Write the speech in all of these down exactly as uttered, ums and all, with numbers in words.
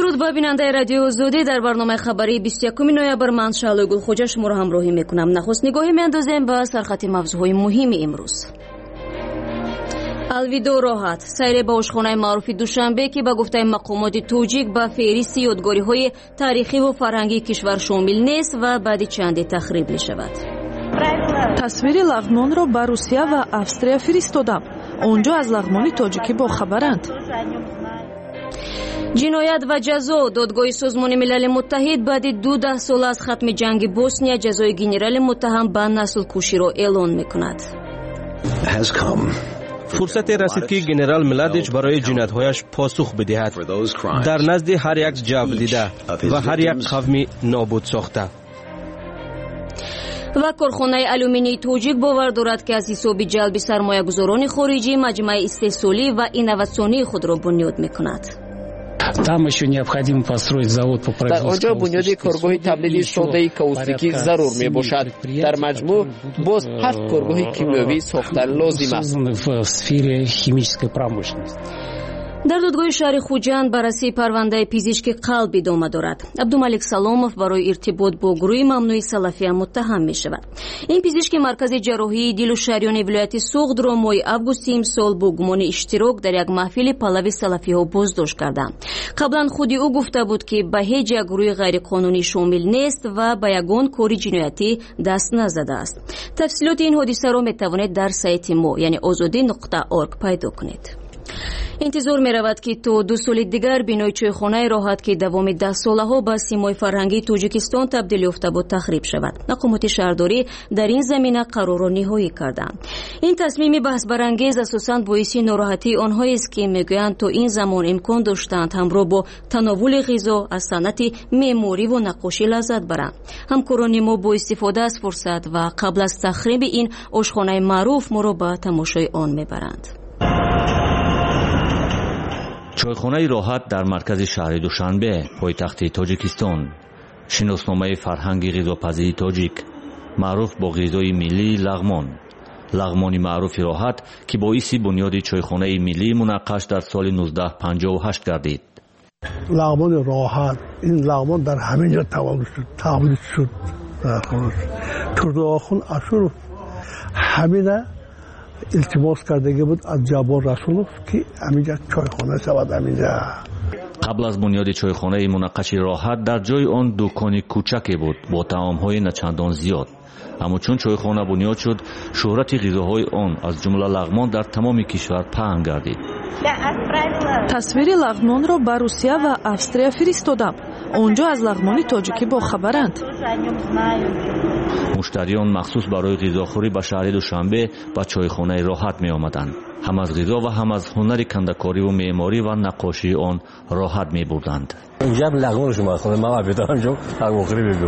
درود با بیننده رادیو آزادی. در برنامه خبری بیست و یک نوامبر من شعله گلخوجه شما را همراهی میکنم. نخست نگاهی میاندازیم به سرخط موضوعهای مهم امروز. الویدو راحت سیر به آشخانه معروف دوشنبه که به گفته مقامات توجیک به فهرست یادگاری‌های تاریخی و فرهنگی کشور شامل نیست و بعد چندی تخریب می شود. تصویر لغمان را به روسیه و австрия فرستادم. آنجا از لغمان تاجیکی با خبرند. جنایت و جزا. دادگاه سازمان ملل متحد بعد دو ده سال از ختم جنگ بوسنیا جزای گنرال متهم به نسل کشی را اعلان میکند. فرصت رسید که گنرال ملادیچ برای جنایت‌هایش پاسخ بدهد در نزد هر یک جاودیده و هر یک قوم نابود ساخته. و کارخانه آلومینی توجیک باور دارد که از حساب جلب سرمایه‌گذاران خارجی مجمع استحصالی و اینواسیونی خود را بنیاد میکند. در آنجا بنیاد کارگاه تولید سوده کاوستیکی ضرور می باشد. در مجموع باز هفت کارگاه کیمیایی ساختن لازم است. در دادگاه شهر خوجند بررسی پرونده پزشکی قلب ادامه دارد. عبدالملک سلامов برای ارتباط با گروه ممنوع سلفیه متهم می شود. این پزشک مرکز جراحی دل و شریان ولایت سوغد را ماه август امسال با گمان اشتراک در یک محفل پهلوی سلفیه ها بازداشت کردند. قبلا خودی او گفته بود که به هیچ یک گروه غیر قانونی شامل نیست و به یگان کار جنایتی دست نزده است. تفصیلات این حادثه را می توانید در سایت ما یعنی azadi نقطه org پیدا کنید. انتظار می رود که تا دو سال دیگر بینای چایخانه راحت که دوام ده ساله ها به سیمای فرهنگی تاجیکستان تبدیل یافته بود تخریب شود. مقامات شهرداری در این زمینه قرار را نهایی کردند. این تصمیم بحث برانگیز اساساً باعث ناراحتی آنهایی است که میگویند تا این زمان امکان داشتند همراه با تناول غذا از صنعت معماری و نقاشی لذت برند. همکاران ما با استفاده از فرصت و قبل از تخریب این آشخانه معروف ما را به تماشای آن میبرند. چایخانه راحت در مرکز شهر دوشنبه پایتخت تاجیکستان، شناسنامه فرهنگی غذاپزی تاجیک معروف با غذای ملی لغمان. لغمانی معروف راحت که باعث بنیاد چایخانه ملی منقش در سال نوزده پنجاه و هشت گردید. لغمان راحت این لغمان در همین جا تولید شد. ترد آخون اشور همینه التماس کردگی بود از جبار رسولوف که همینجا چایخانه شود. همینجا قبل از بنیاد چایخانه منقش راحت در جای آن دکانی کوچکی بود با طعام‌های نچندان زیاد، اما چون چایخانه بنیاد شد شهرت غذاهای آن از جمله لغمان در تمام کشور پهن گردید. تصویر لغمان را به روسیه و австрия فرستادم. آنجا از لغمانی تاجیکی با خبرند. مشتریان مخصوص برای غذاخوری به شهر دوشنبه به چایخانه راحت می آمدند. هم از غذا و هم از هنر کندکاری و معماری و نقاشی آن راحت می بردند. اینجا لغمان شما خود ما بدارم جو لغمانی بگو.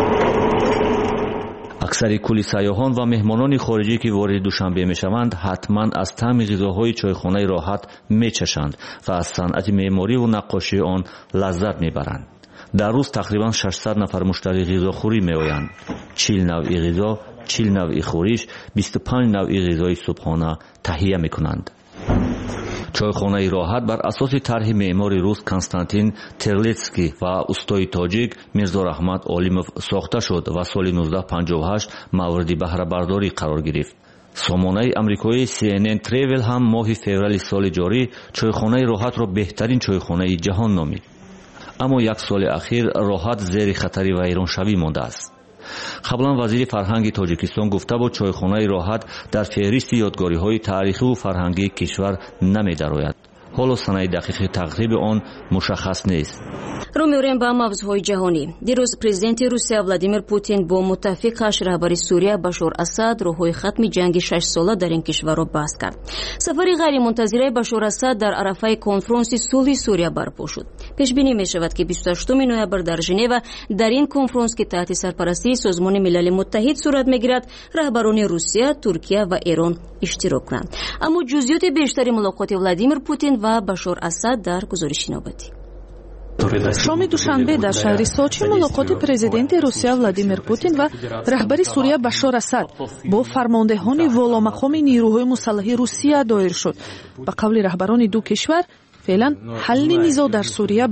اکثر کل سیاحان و مهمانان خارجی که وارد دوشنبه می شوند حتما از طعم غذاهای چایخانه راحت می چشند و از صنعت معماری و نقاشی آن لذت می برند. در روز تقریبا ششصد نفر مشتری غذاخوری می آیند. چهل نوع غذا، چهل نوع خورش، بیست و پنج نوع غذای صبحانه تهیه می کنند. چایخانه راحت بر اساس طرح معمار روس کنستانتین ترلیتسکی و استای تاجیک میرزا رحمت علیموف ساخته شد و سال نوزده پنجاه و هشت مورد بهره برداری قرار گرفت. سامانه امریکایی سی ان ان تریول هم ماه فوریه سال جاری چایخانه راحت را بهترین چایخانه جهان نامید. اما یک سال اخیر راحت زیر خطر ویرانشوی مانده است. قبلا وزیر فرهنگ تاجیکستان گفته بود چایخانه راحت در فهرست یادگاری‌های تاریخی و فرهنگی کشور نمی‌دراید. حالا سنه دقیق تقریب آن مشخص نیست. رو می‌بریم به موضوعهای جهانی. دیروز پرزیدنت روسیه ولادیمیر پوتین با متفقش رهبر سوریه بشار اسد راههای ختم جنگ شش ساله در این کشور را بست کرد. سفر غیر منتظره بشار اسد در عرفه کنفرانس صلح سوریه برپا شد. پیش بینی می‌شود که بیست و هشتم نوامبر در ژنو در این کنفرانس که تحت سرپرستی سازمان ملل متحد صورت می‌گیرد رهبران روسیه، ترکیه و ایران اشتراک کنند. اما جزئیات بیشتری ملاقات ولادیمیر پوتین و بشار اسد در گزارش نوبتی. شام دوشنبه در شهر سوچی ملاقات پرزیدنت روسیه ولادیمیر پوتین و رهبر سوریه بشار اسد با فرماندهان والامقام نیروهای مسلح روسیه دایر شد. به قول رهبران دو کشور فعلا حل نزاع در سوریه به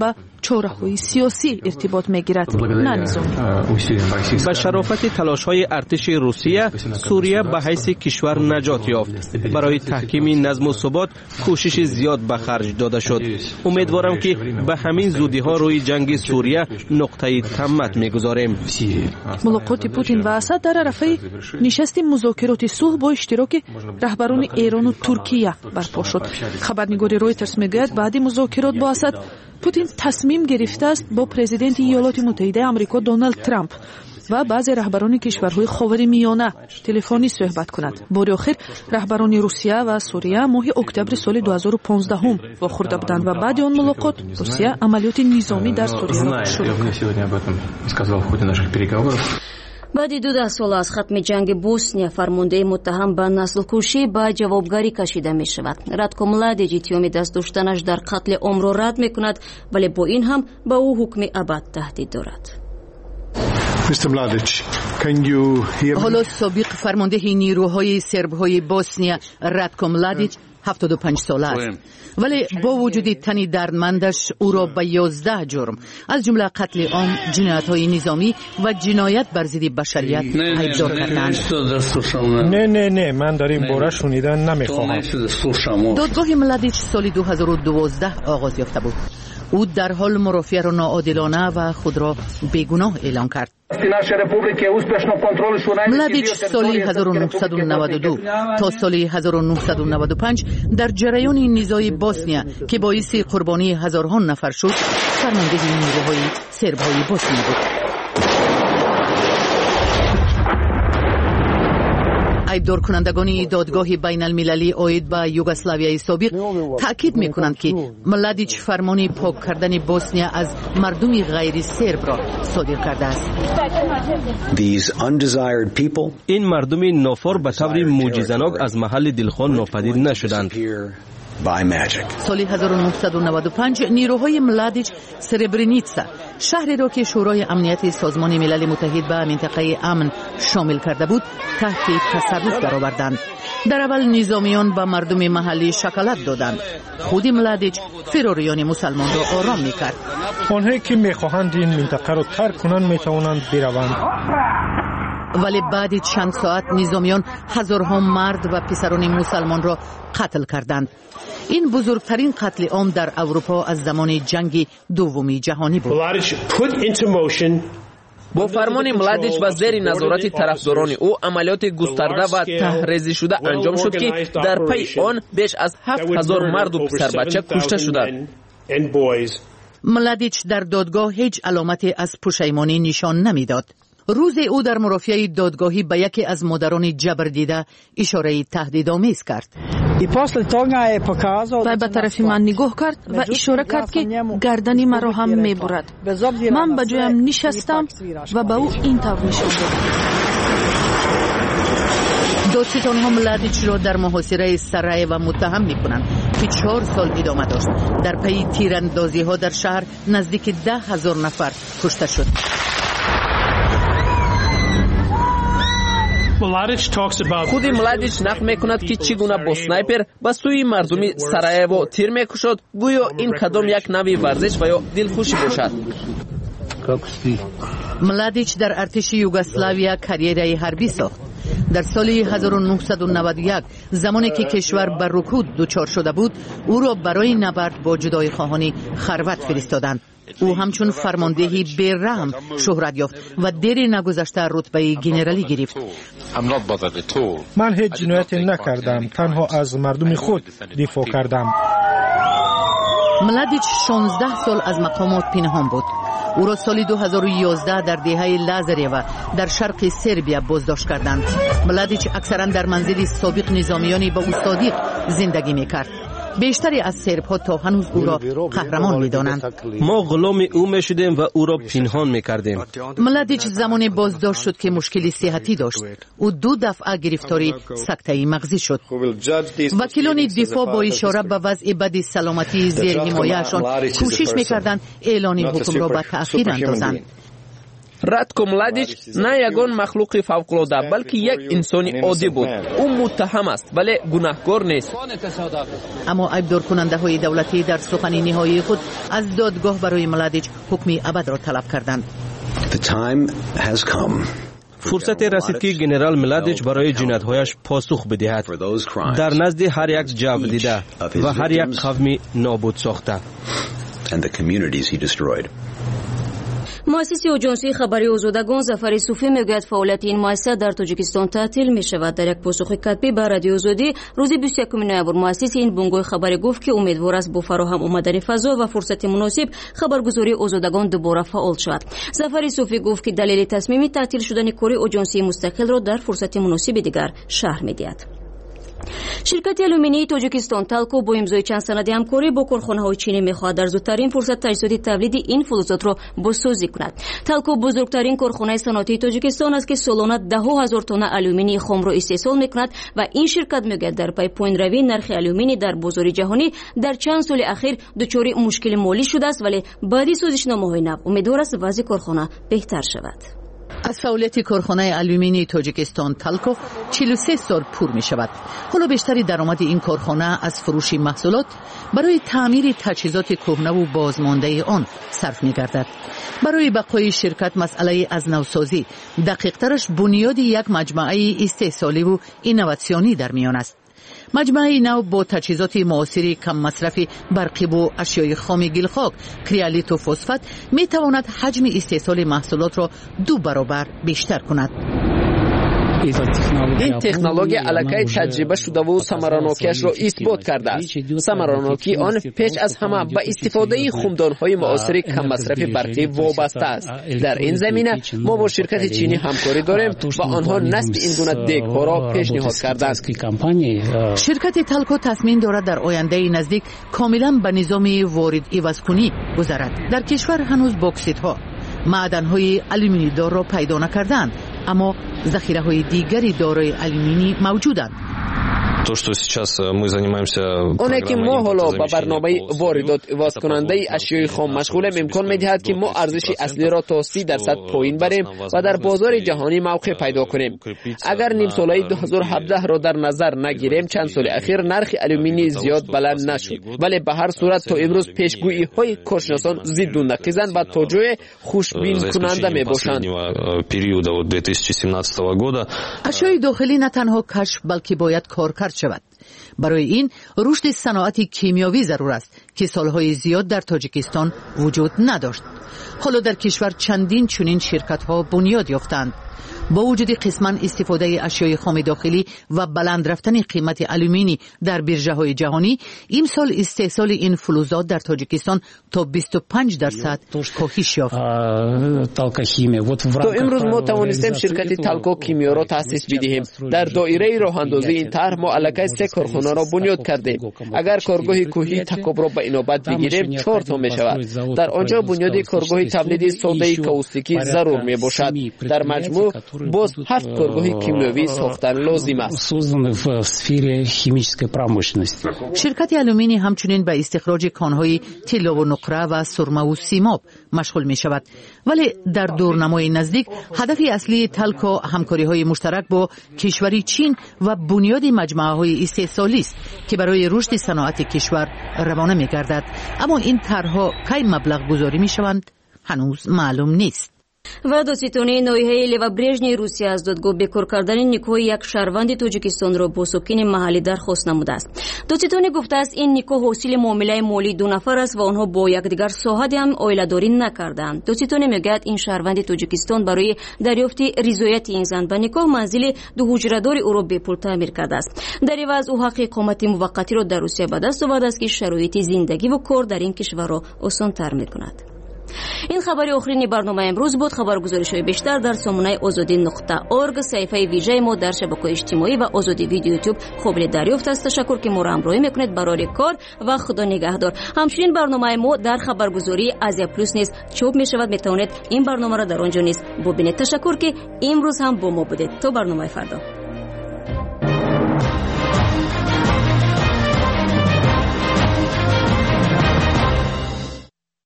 чораҳои сиёсӣ иртибот мегирад, на низом. ба шарофати талошҳои артиши Русия, Суриya ба ҳайси кишвар наҷот ёфт. Барои таҳкими назму субот кӯшиши зиёд ба харҷ дода шуд. умедворам ки ба ҳамин зудиҳо рӯи ҷанги Сурия нуқтаи таммат мегузорем. мулоқоти Путин ва Асад дар арафаи нишасти музокироти сулҳ бо иштироки раҳбарони Эрону Туркия барпо шуд. хабарнигори Reuters мегӯяд, баъди музокирот бо Асад Путин тасмим гирифтааст бо президенти Иёлоти Муттаҳидаи Амрико Доналд Трамп ва баъзе раҳбарони кишварҳои ховари миёна телефонӣ суҳбат кунад. бори охир раҳбарони Русия ва Сурия моҳи октябри соли ду ҳазору понздаҳум вохӯрда буданд ва баъди он мулоқот Русия амалиёти низомӣ дар Сурияро шурӯъ кард. баъди дудаҳ сол аз хатми ҷанги Босния фармондаи муттаҳам ба наслкушӣ ба ҷавобгарӣ кашида мешавад. Радко Младич иттиҳоми даст доштанаш дар қатли омро рад мекунад, вале бо ин ҳам ба ӯ ҳукми абад таҳдид дорад. ҳоло собиқ фармондеҳи нирӯҳои сербҳои Босния Радко Младич ҳафтоду панҷ сола аст, вале бо вуҷуди тани дардмандаш ӯро ба ёздаҳ ҷурм аз ҷумла қатли ом, ҷиноятҳои низомӣ ва ҷиноят бар зидди башарият айбдор карданд. не не не ман дар ин бора шунидан намехоҳам. додгоҳи Младич соли ду ҳазору дувоздаҳ оғоз ёфта буд. ӯ дар ҳол мурофиаро ноодилона ва худро бегуноҳ эълон кард. Младич соли ҳазору нуҳсаду наваду ду то соли ҳазору нуҳсаду наваду панҷ дар ҷараёни низои Босния ки боиси қурбонии ҳазорҳо нафар шуд, фармондеҳи нирӯҳои сербҳои Босния буд. айбдоркунандагони додгоҳи байналмилалии оид ба Югославияи собиқ таъкид мекунанд ки Младич фармони пок кардани Босния аз мардуми ғайри сербро содир кардааст. ин мардуми нофор ба таври мӯъҷизанок аз маҳалли дилхон нопадид нашуданд. соли ҳазору нуҳсаду наваду панҷ нирӯҳои Младич Сребреница, шаҳреро ки шӯрои амнияти созмони милали муттаҳид ба минтақаи амн шомил карда буд, таҳти тасарруф дароварданд. дар аввал низомиён ба мардуми маҳаллӣ шоколад доданд. худи Младич фирориёни мусалмонро ором мекард. онҳое ки мехоҳанд ин минтақаро тарк кунанд метавонанд бираванд. вале баъди чанд соат низомиён ҳазорҳо мард ва писарони мусалмонро қатл карданд. ин бузургтарин қатли ом дар Аврупо аз замони ҷанги дуввуми ҷаҳонӣ буд. бо фармони Младич ва зери назорати тарафдорони ӯ амалиёти густарда ва таҳризишуда анҷом шуд ки дар пайи он беш аз ҳафт ҳазор марду писарбача кушта шуданд. Младич дар додгоҳ ҳеҷ аломате аз пушаймонӣ нишон намедод. рӯзе ӯ дар мурофиаи додгоҳӣ ба яке аз модарони ҷабрдида ишораи таҳдидомез кард. вай ба тарафи ман нигоҳ кард ва ишора кард ки гардани маро ҳам мебурад. ман ба ҷоям нишастам ва ба ӯ ин тавр нишон додам. додситонҳо Младичро дар муҳосираи Сараева муттаҳам мекунанд ки чор сол идома дошт. дар пайи тирандозиҳо дар шаҳр наздики даҳ ҳазор нафар кушта шуд. худи Младич нақл мекунад ки чӣ гуна бо снайпер ба сӯи мардуми Сараево тир мекушод, гӯё ин кадом як нави варзиш ва ё дилхушӣ бошад. Младич дар артиши Югославия карьераи ҳарбӣ сохт. дар соли ҳазору нуҳсаду наваду як замоне ки кишвар ба рукуд дучор шуда буд, ӯро барои набард бо ҷудоихоҳони Харват фиристоданд. ӯ ҳамчун фармондеҳи бераҳм шӯҳрат ёфт ва дери нагузашта рутбаи генералӣ гирифт. ман ҳеҷ ҷинояте накардам, танҳо аз мардуми худ дифоъ кардам. Младич шонздаҳ сол аз мақомот пинҳон буд. ӯро соли ду ҳазору ёздаҳ дар деҳаи Лазарева дар шарқи Сербия боздошт карданд. Младич аксаран дар манзили собиқ низомиёни ба ӯ содиқ зиндагӣ мекард. бештаре аз сербҳо то ҳанӯз ӯро қаҳрамон медонанд. мо ғуломи ӯ мешудем ва ӯро пинҳон мекардем. Младич замоне боздошт шуд ки мушкили сеҳатӣ дошт. ӯ ду дафъа гирифтори сактаи мағзӣ шуд. вакилони дифоъ бо ишора ба вазъи бади саломатии зерҳимояашон кӯшиш мекарданд эълони ҳукмро ба таъхир андозанд. راتکو ملادیچ نه یگان مخلوق فوق‌العاده بلکه یک انسانی عادی بود. او متهم است ولی گناهکار نیست. اما عیبدار کننده های دولتی در سخن نهایی خود از دادگاه برای ملادیچ حکم ابد را طلب کردند. فرصت رسید که ژنرال ملادیچ برای جنایت‌هایش پاسخ بدهد، در نزد هر یک جو دیده و هر یک قومی نابود ساخته. مؤسسه آژانسی خبری آزادگان ظفر صوفی میگوید فعالیت این مؤسسه در تاجیکستان تعطیل می شود. در یک پاسخ کتبی به رادیو آزادی روز بیست و یکم نوامبر مؤسسه این بنگاه خبری گفت که امیدوار است با فراهم آمدن فضا و فرصت مناسب خبرگزاری آزادگان دوباره فعال شود. ظفر صوفی گفت که دلیل تصمیم تعطیل شدن کار آژانسی مستقل را در فرصت مناسب دیگر شرح می‌دهد. شرکت آلومینی تاجیکستان تالکو با امضای چند سند همکاری با کارخانه‌های چینی می‌خواهد در زودترین فرصت تجهیزات تولید این فلزات را بازسازی کند. تالکو بزرگترین کارخانه صنعتی تاجیکستان است که سالانه ده هزار تن آلومینی خام را استحصال می‌کند و این شرکت می‌گوید در پی پایین روی نرخ آلومینی در بازار جهانی در چند سال اخیر دچار مشکل مالی شده است، ولی بعد سازشنامه‌های نو امیدوار است وضع کارخانه بهتر شود. از فعالیت کارخانه آلومینی تاجیکستان تالکو چهل و سه سال پور می شود. حالا بیشتری درآمد این کارخانه از فروش محصولات برای تعمیر تجهیزات کهنه و بازمانده آن صرف می گردد. برای بقای شرکت مسئله از نوسازی، دقیق ترش بنیاد یک مجموعه استحصالی و اینواسیونی در میان است. مجموعه نو با تجهیزات معاصر کم مصرف برقی و اشیای خام گلخاک، کریالیت و فسفت می تواند حجم استحصال محصولات را دو برابر بیشتر کند. این تکنولوژی علاقه تجربه شده و ثمراناکیش را اثبات کرده است. ثمراناکی آن پیش از همه به استفاده خمدان‌های معاصر کم مصرف برقی وابسته است. در این زمینه ما با شرکت چینی همکاری داریم و آنها نصب این گونه دیگ‌ها را پیشنهاد کردند. شرکت تالکو تصمیم دارد در آینده نزدیک کاملا به نظام وارد عوض‌کنی گذرد. در کشور هنوز باکسیت‌ها، معدن‌های آلومینی دار را پیدا نکردند، اما ذخیره‌های دیگری دارای آلومینی موجودند. اونه که ما حالا با برنامه واردات عوض کننده اشیای خام مشغولیم امکان می‌دهد که ما ارزش اصلی را تا سی درصد پایین بریم و در بازار جهانی موقع پیدا کنیم. اگر نیم ساله دو هزار و هفده را در نظر نگیریم، چند سال اخیر نرخ آلومینی زیاد بلند نشد، ولی به هر صورت تا امروز پیشگویی‌های کارشناسان ضد و نقیضند و توجه خوشبین کننده میباشند. اشیای داخلی نه تنها کشف بلکه باید کارکرد شود. برای این رشد صنعت کیمیاوی ضرور است که سالهای زیاد در تاجیکستان وجود نداشت. حالا در کشور چندین چنین شرکت‌ها بنیاد یافتند. با وجود قسما استفاده اشیای خام داخلی و بلند رفتن قیمت آلومینی در بیرژه‌های جهانی، امسال استحصال این فلزات در تاجیکستان تا بیست و پنج درصد کاهش یافت. تا امروز ما توانستیم شرکت تالکو کیمیا را تأسیس بدهیم. در دایره راه اندازی این طرح ما علاقه سه کارخانه را بنیاد کردیم. اگر کارگاه کوهی تکاب را به اینابت بگیریم چهار تا می شود. در آنجا بنیاد کارگاه تولید سوده کاوستیکی ضرور می باشد. در مجموع باز هفت کارگاه کیمیاوی ساختن لازم است. شرکت آلومینی همچنین به استخراج کانهای طلا و نقره و سرمه و سیماب مشغول می شود، ولی در دورنمای نزدیک هدف اصلی تالکو همکاری های مشترک با کشوری چین و بنیاد مجموعه های استحصالی است که برای رشد صنعت کشور روانه می گردد. اما این طرحها کی مبلغ گذاری می شوند هنوز معلوم نیست. و دادستانی ناحیه لوابرژنی روسیه از دادگاه بکار کردن نیکاه یک شهروند تاجیکستان را با ساکن محلی درخواست نموده است. دادستانی گفته است این نیکاه حاصل معامله مالی دو نفر است و آنها با یکدیگر شاهد هم عائله‌داری نکردند. دادستانی میگوید این شهروند تاجیکستان برای دریافت رضایت این زن به نیکاه منزل دو حجره‌دار او را به پول تعمیر کرده است. در عوض او حق اقامت موقتی را در روسیه به دست آورده است که شرایط زندگی و کار در این کشور را آسان‌تر می‌کند. این خبری آخرین برنامه امروز بود. خبرگزاری‌های بیشتر در سامانه آزادی نقطه اورگ، صفحه ویژه ما در شبکه‌های اجتماعی و آزادی ویدیو یوتیوب قابل دریافت است. تشکر که ما را همراهی میکنید. برای کار و خدا نگهدار. همچنین برنامه ما در خبرگزاری آزیا پلاس نیز چاپ می‌شود. میتوانید این برنامه را در آنجا نیز ببینید. تشکر که امروز هم با ما بودید. تا برنامه فردا.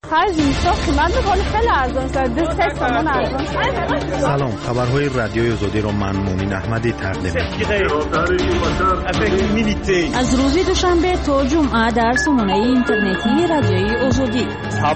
سلام، خبرهای رادیوی آزادی را من مومن احمدی تقدیم از روز دوشنبه تا جمعه در سامانه اینترنتی رادیوی آزادی.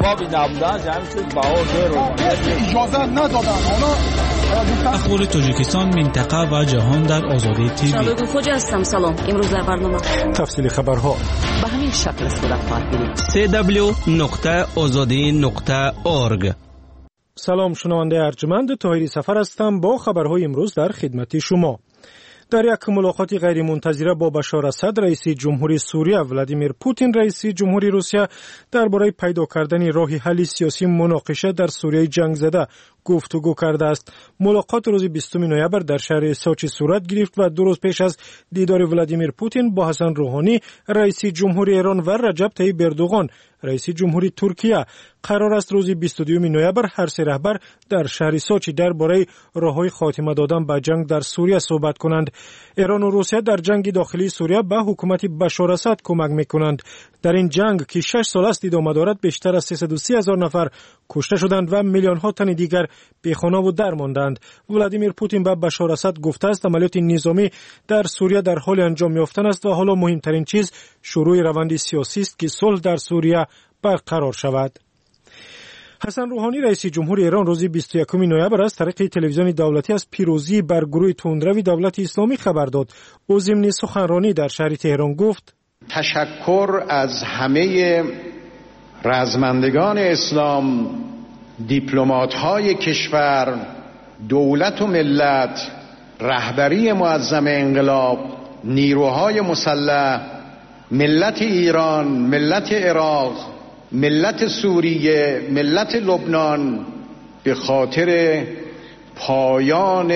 اخبار تاجیکستان، منطقه و جهان در آزادی تیوی. شادو خوجا هستم. سلام. امروز در برنامه تفصیل خبرها به همین شکل صورت خواهد گرفت. سی دبلیو نقطه آزادی نقطه اورگ. سلام شنونده ارجمند، طاهری سفر هستم با خبرهای امروز در خدمت شما. در یک ملاقات غیرمنتظره با بشار اسد، رئیس جمهوری سوریه، ولادیمیر پوتین رئیس جمهوری روسیه درباره پیدا کردن راه حل سیاسی مناقشه در سوریه جنگ زده گفتگو کرده است. ملاقات روز بیستم نوامبر در شهر سوچی صورت گرفت و دو روز پیش از دیدار ولادیمیر پوتین با حسن روحانی رئیس جمهوری ایران و رجب طیب اردوغان رئیس جمهوری ترکیه قرار است روز بیست و دو نوامبر هر سه رهبر در شهر سوچی درباره راههای خاتمه دادن به جنگ در سوریه صحبت کنند. ایران و روسیه در جنگ داخلی سوریه به حکومت بشار اسد کمک میکنند. در این جنگ که شش سال است ادامه دارد، بیشتر از سیصد و سی هزار نفر کشته شدند و میلیون ها تن دیگر بیخانه و در ماندند. ولادیمیر پوتین به بشار اسد گفته است عملیات نظامی در سوریه در حال انجام یافتن است و حالا مهمترین چیز شروع روند سیاسی است که صلح در سوریه برقرار شود. حسن روحانی رئیس جمهوری ایران روز بیست و یکم نوامبر از طریق تلویزیون دولتی از پیروزی بر گروه تندروی دولت اسلامی خبر داد. او ضمن سخنرانی در شهر تهران گفت: تشکر از همه رزمندگان اسلام، دیپلمات‌های کشور، دولت و ملت، رهبری معظم انقلاب، نیروهای مسلح، ملت ایران، ملت عراق، ملت سوریه، ملت لبنان به خاطر پایان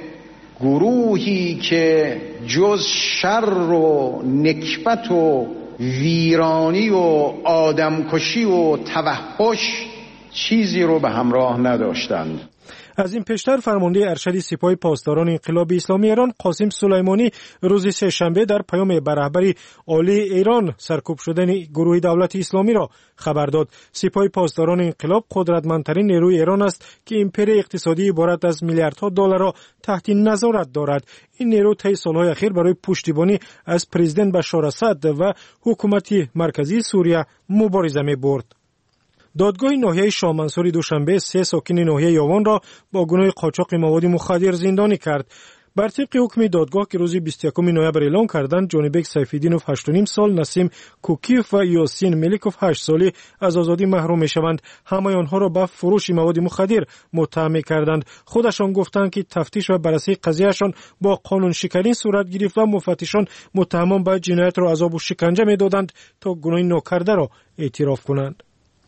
گروهی که جز شر و نکبت و ویرانی و آدمکشی و توحش چیزی رو به همراه نداشتند. از این پیشتر فرمانده ارشد سپاه پاسداران انقلاب اسلامی ایران قاسم سلیمانی روز سه شنبه در پیام به رهبری عالی ایران سرکوب شدن گروه دولت اسلامی را خبر داد. سپاه پاسداران انقلاب قدرتمندترین نیروی ایران است که امپری اقتصادی عبارت از میلیاردها دلار را تحت نظارت دارد. این نیرو طی سالهای اخیر برای پشتیبانی از پرزیدنت بشار اسد و حکومت مرکزی سوریه مبارزه می‌برد. دادگاه ناحیه شاه منصور دوشنبه سه ساکن ناحیه یاوان را با گناه قاچاق مواد مخدر زندانی کرد. بر طبق حکم دادگاه که روز بیست و یکم نوامبر اعلام کردند، جانبک سیف‌الدینوف هشت و نیم سال، نسیم کوکیف و یاسین ملیکوف هشت سالی از آزادی محروم می‌شوند. همه آنها را به فروش مواد مخدر متهم کردند. خودشان گفتند که تفتیش و بررسی قضیهشان با قانون شکنی صورت گرفت و مفتشان متهمان به جنایت را عذاب و شکنجه می‌دادند تا گناه ناکرده را اعتراف کنند.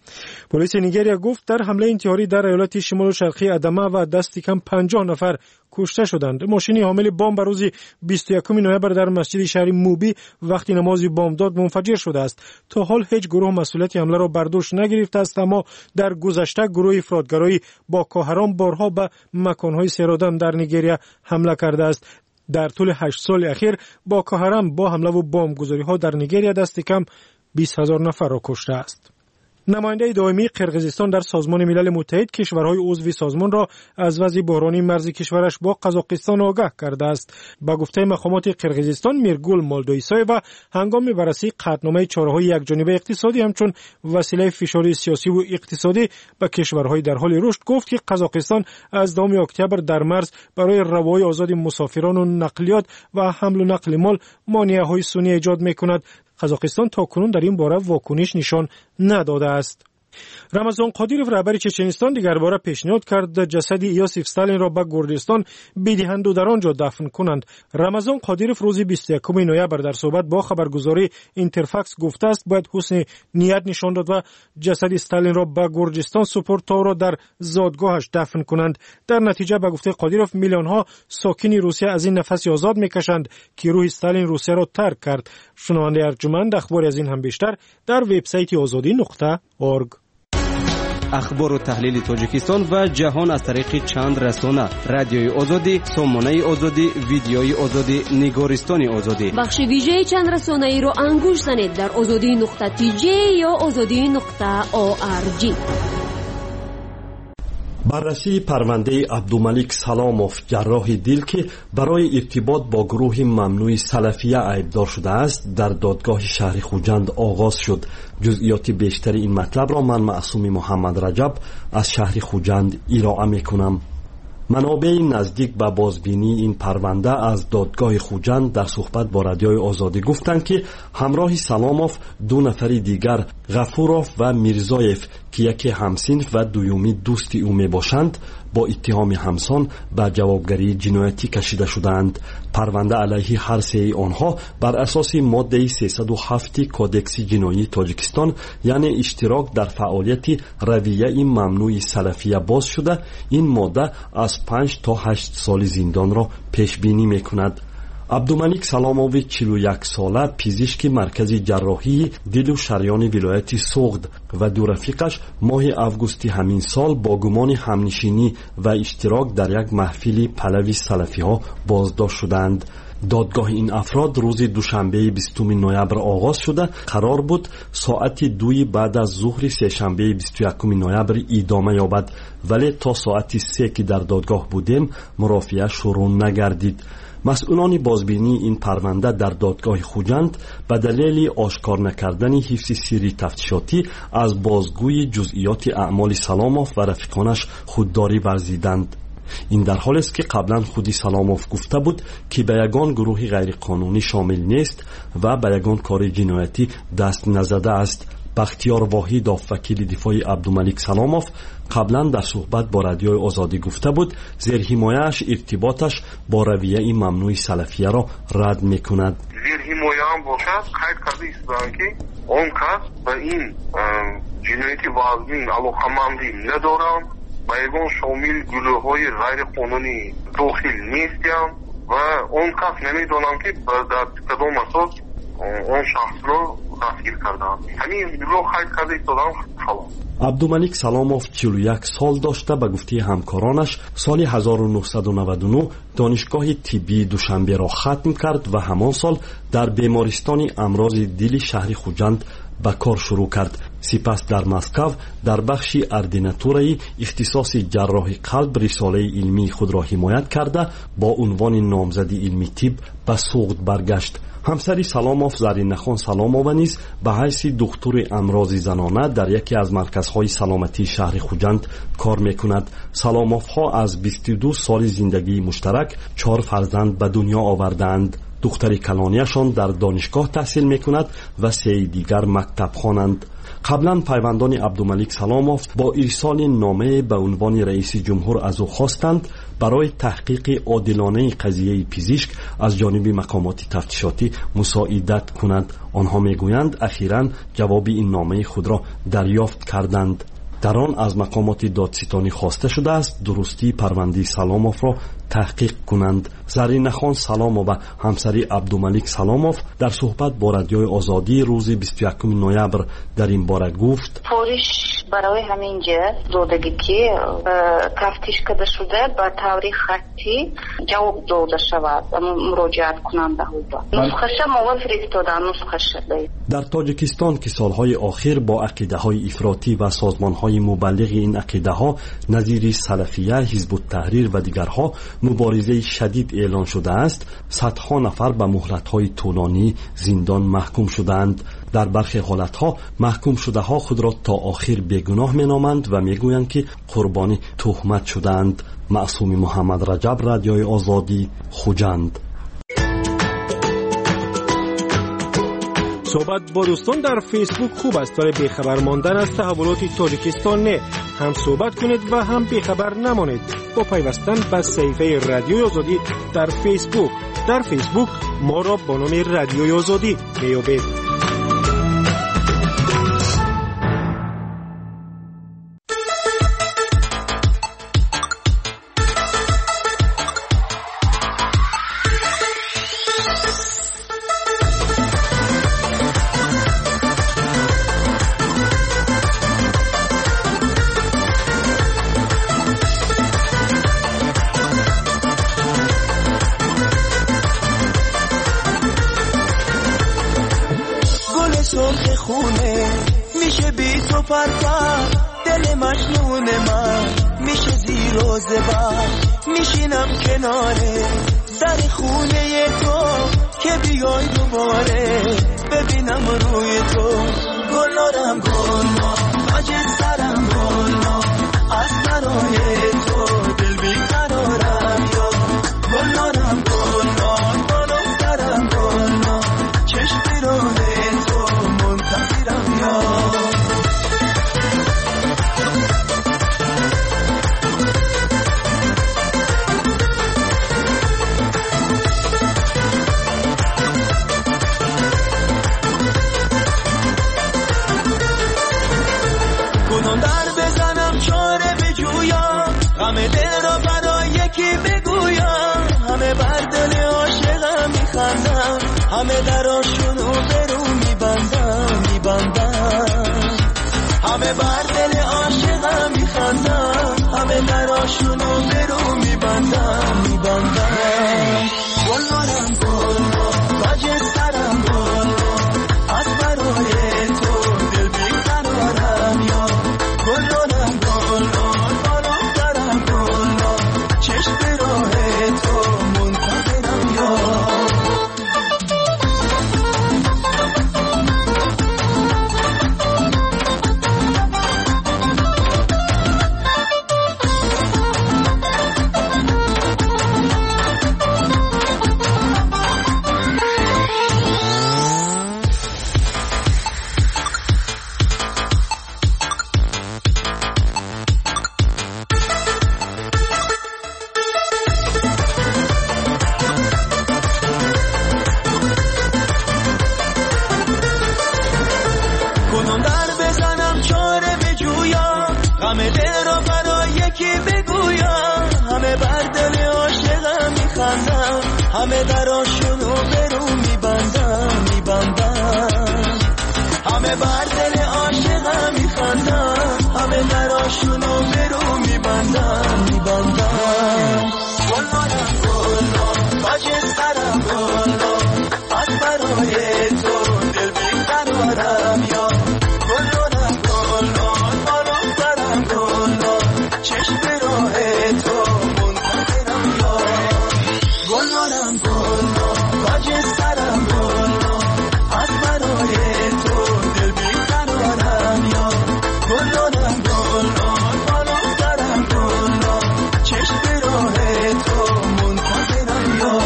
پلیس نیگریا گفت در حمله انتحاری در ایالت شمال شرقی ادامه و دست کم پنجاه نفر کشته شدند. ماشینی حامل بمب بر روز بیست و یکم نوامبر در مسجد شهر موبی وقتی نماز بامداد منفجر شده است. تا حال هیچ گروه مسئولیت حمله را بر دوش نگرفته است، اما در گذشته گروه افراطگرایی با کوهرام بارها به مکانهای سرادم در نیگریا حمله کرده است. در طول هشت سال اخیر با کوهرام با حمله و بمبگذاری‌ها در نیگریا دست کم بیست هزار نفر را کشته است. نماینده دائمی قرقیزستان در سازمان ملل متحد کشورهای عضو سازمان را از وضع بحرانی مرزی کشورش با قزاقستان آگاه کرده است. با گفته مقامات قرقیزستان، میرگول مولدویسایوا هنگام بررسی قطعنامه چاره‌های یکجانبه اقتصادی همچون وسیله فشار سیاسی و اقتصادی به کشورهای در حال رشد گفت که قزاقستان از دوم اکتبر در مرز برای روای آزاد مسافران و نقلیات و حمل و نقل مال مانعه‌های سنی ایجاد می‌کند. قزاقستان تاکنون در این باره واکنش نشان نداده است. رمضان قادیروف رهبر چچنستان دیگر باره پیشنهاد کرد جسد یوسف استالین را به گردستان بدهند و در آنجا دفن کنند. رمضان قادیروف روز بیست و یکم نوامبر در صحبت با خبرگزاری اینترفاکس گفته است باید حسن نیت نشان داد و جسد استالین را به گرجستان سپرد تا را در زادگاهش دفن کنند. در نتیجه به گفته قادیروف میلیون ها ساکن روسیه از این نفس آزاد میکشند که روح استالین روسیه را ترک کرد. شنونده ارجمند، اخبار از این هم بیشتر در وبسایت آزادی نقطه اورگ. اخبار و تحلیل تاجیکستان و جهان از طریق چند رسانه: رادیوی آزادی، سامانه آزادی، ویدیوی آزادی، نگارستان آزادی. بخش ویژه چند رسانه ای را انگوش زنید در آزادی نقطه تی جی یا آزادی نقطه او آر جی. بررسی پرونده عبدالملک سلاموف، جراح دل که برای ارتباط با گروه ممنوع سلفیه ایبدار شده است، در دادگاه شهر خوجند آغاز شد. جزئیات بیشتر این مطلب را من معصوم محمد رجب از شهر خوجند ارائه میکنم. منابع نزدیک به بازبینی این پرونده از دادگاه خوجند در صحبت با رادیوی آزادی گفتند که همراه سلاموف دو نفر دیگر، غفوروف و میرزایف که یکی همسنف و دومی دوستی او می باشند، با اتهام همسان به جوابگری جنایتی کشیده شدند. پرونده علیه هر سه آنها بر اساس ماده سیصد و هفت کودکس جنایی تاجیکستان، یعنی اشتراک در فعالیت رویه ممنوع سلفیه باز شده. این ماده از پنج تا هشت سال زندان را پیش بینی میکند. عبدالملک سلاموف چهل و یک ساله، پزشک مرکز جراحی دل و شریان ولایت سوغد و دو رفیقش ماه آگوست همین سال با گمان همنشینی و اشتراک در یک محفل پلوی سلفی ها بازداشت شدند. دادگاه این افراد روز دوشنبه بیستم نوامبر آغاز شده. قرار بود ساعت دوی بعد از ظهر سه‌شنبه بیست و یکم نوامبر ادامه یابد، ولی تا ساعت سه که در دادگاه بودیم مرافعه شروع نگردید. مسئولان بازبینی این پرونده در دادگاه خوجند به دلیل آشکار نکردن حفظ سری تفتیشاتی از بازگوی جزئیات اعمال سلاموف و رفیقانش خودداری ورزیدند. این در حالی است که قبلا خودی سلاموف گفته بود که به یگان گروه غیرقانونی شامل نیست و به یگان کار جنایتی دست نزده است. بختیار واحد، وکیل دفاع عبدالملک سلاموف، قبلا در صحبت با رادیوی آزادی گفته بود زیر حمایه‌اش ارتباطش با رویه ممنوع سلفیه را رد میکند. زیر حمایه هم باشد قید کرده ایستادند که اون کس به این جنایتی وزنین علاقه‌مندی ندارند، به یگان شامل گروه های غیر قانونی داخل نیستند و اون کس نمیدانند که در کدام اساس اون شخص را دستگیر کردند. همین گروه قید کرده ایستادند. خلاص عبدالملک سلاموف چهل و یک سال داشته. به گفته همکارانش سال هزار و نهصد و نود و نه دانشگاه طبی دوشنبه را ختم کرد و همان سال در بیمارستان امراض دل شهر خوجند به کار شروع کرد. سپس در مسکو در بخش اردیناتورای اختصاص جراح قلب رساله علمی خود را حمایت کرده با عنوان نامزد علمی طب به سوغد برگشت. همسری سلاموف زرینخان سلاموف نیز به حیث دکتر امراض زنانه در یکی از مرکزهای سلامتی شهر خوجند کار میکند. سلاموف ها از بیست و دو سال زندگی مشترک چهار فرزند به دنیا آوردند. دختر کلانیشان در دانشگاه تحصیل میکند و سه دیگر مکتب خوانند. قبلا پیوندان عبدالملک سلاموف با ارسال نامه به عنوان رئیس جمهور از او خواستند برای تحقیق عادلانه قضیه پزشک از جانب مقامات تفتیشاتی مساعدت کنند. آنها میگویند اخیراً جواب این نامه خود را دریافت کردند. در آن از مقامات دادستانی خواسته شده است درستی پرونده سلاموف را تحقیق کنند. زرینخان سلاموف و همسری عبدالملک سلاموف در صحبت با رادیوی آزادی روز بیست و یکم نوامبر در این باره گفت پولیس برای همینجا دادگی که تفتیش کرده شده با طور خطی جواب داده شود مراجعت کننده ها نسخه ما فرستادن نسخه شده. در تاجیکستان که سالهای آخر با عقیده های افراطی و سازمان های مبلغ این عقیده ها نظیر سلفیه، حزب التحریر و دیگرها مبارزه شدید اعلان شده است، صدها نفر به مهلت‌های طولانی زندان محکوم شدند. در برخی حالتها محکوم شده ها خود را تا آخر بیگناه مینامند و میگویند که قربانی تهمت شدند. معصوم محمد رجب، رادیوی آزادی، خوجند. صحبت با دوستان در فیسبوک خوب است ولی بیخبر ماندن از تحولات تاجیکستان نه. هم صحبت کنید و هم بیخبر نمانید با پیوستن به صفحه رادیوی آزادی در فیسبوک. در فیسبوک ما را با نام رادیوی آزادی میابید. سرخ خونه میشه بی تو پرپر دل مجنون من میشه زیر و زبر میشینم کناره در خونه تو که بیای دوباره ببینم روی تو گلارم گلنا تاج سرم گلنا از برای تو دل بیقرارم یا گلارم گلنا بالم سرم گلنا چشم راه تو منتظرم یا همه دل را برای یکی بگویم همه بر دل عاشقم میخندم همه دراشونو برو میبندم میبندم همه بر دل عاشقم میخندم همه دراشونو برو میبندم میبندم گلارم گلنا تاج سرم گلنا از برای تو دل بیقرارم یا گلارم گلنا همه دل را برای یکی بگویم همه بر دل عاشقم میخندم همه دراشونو برو میبندم میبندم همه بر دل عاشقم میخندم همه دراشونو برو میبندم میبندم گلارم گلنا تاج سرم گلنا از برای تو دل بیقرارم یا گلارم گلنا چشم راه تو منتظرم یا گلارم گلنا تاج سرم گلنا از برای تو دل بیقرارم یا گلارم گلنا بالم سرم گلنا چشم راه تو منتظرم یا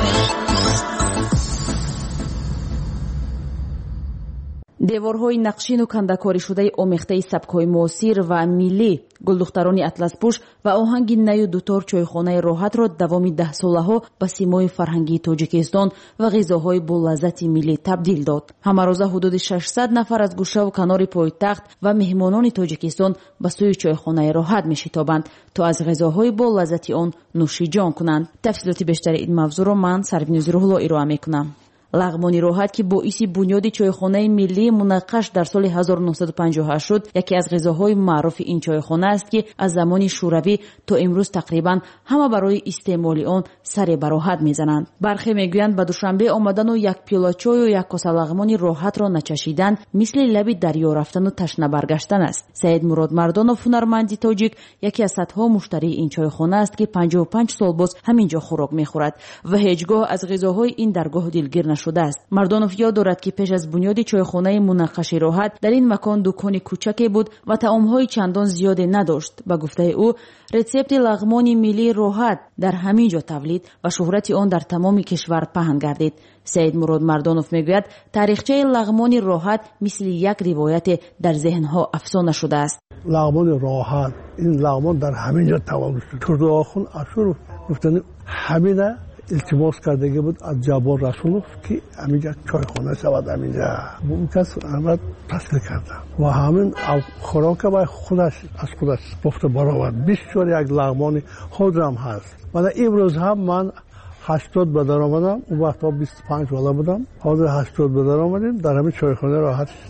دیوارهای نقشین و کندکاری شده آمیخته سبک‌های معاصر و ملی گلدخترانی اطلس‌پوش و آهنگ نی و دوتار چایخانه راحت را دوامی ده ساله‌ها به سیمای فرهنگی تاجیکستان و غذاهای با لذت ملی تبدیل داد. همروزه حدود ششصد نفر از گوشه و کنار پایتخت و مهمانان تاجیکستان به سوی چایخانه راحت می‌شتابند تا از غذاهای با لذت آن نوش جان کنند. تفصیلات بیشتر این موضوع را من سربینوز روح‌الله ارائه می‌کنم. لغمانی راحت که باعث بنیاد چایخانه ملی منقش در سال هزار و نهصد و پنجاه و هشت شد، یکی از غذاهای معروف این چایخانه است که از زمان شوروی تا امروز تقریبا همه برای استعمال آن سر براحت میزنند. برخی میگویند به دوشنبه آمدن و یک پیاله چای و یک کاسه لغمانی راحت را نچشیدن مثل لب دریا رفتن و تشنه برگشتن است. سید مراد مردانوف هنرمند تاجیک یکی از صدها مشتری این چایخانه است که پنجاه و پنج سال باز همینجا خوراک میخورد و هیچگاه از غذاهای این درگاه دلگیر شده است. مردانوف یاد دارد که پیش از بنیاد چایخانه منقش راحت در این مکان دکان کوچکی بود و طعم‌های چندان زیادی نداشت. به گفته او رسپت لغمان ملی راحت در همین جا تولید و شهرت آن در تمام کشور پهن گردید. سید مراد مردانوف میگوید تاریخچه لغمان راحت مثل یک روایت در ذهنها افسانه شده است. لغمان راحت این لغمان در همین جا تولید شد. ترد آخون اشور گفتن همینه التماس کردگی بود از جبار رسولوف که همینجا چایخانه شود. همینجا اون کس احمد تصدیق کردم و همین خوراک باید خودش از خودش گفته برآورد. بسیار یک لغمان خود هم هست. من امروز هم من هشتاد به در آمدم، اون وقتا بیست و پنج ساله بودم، حاضر هشتاد به در آمدیم در همین چایخانه راحت شدم.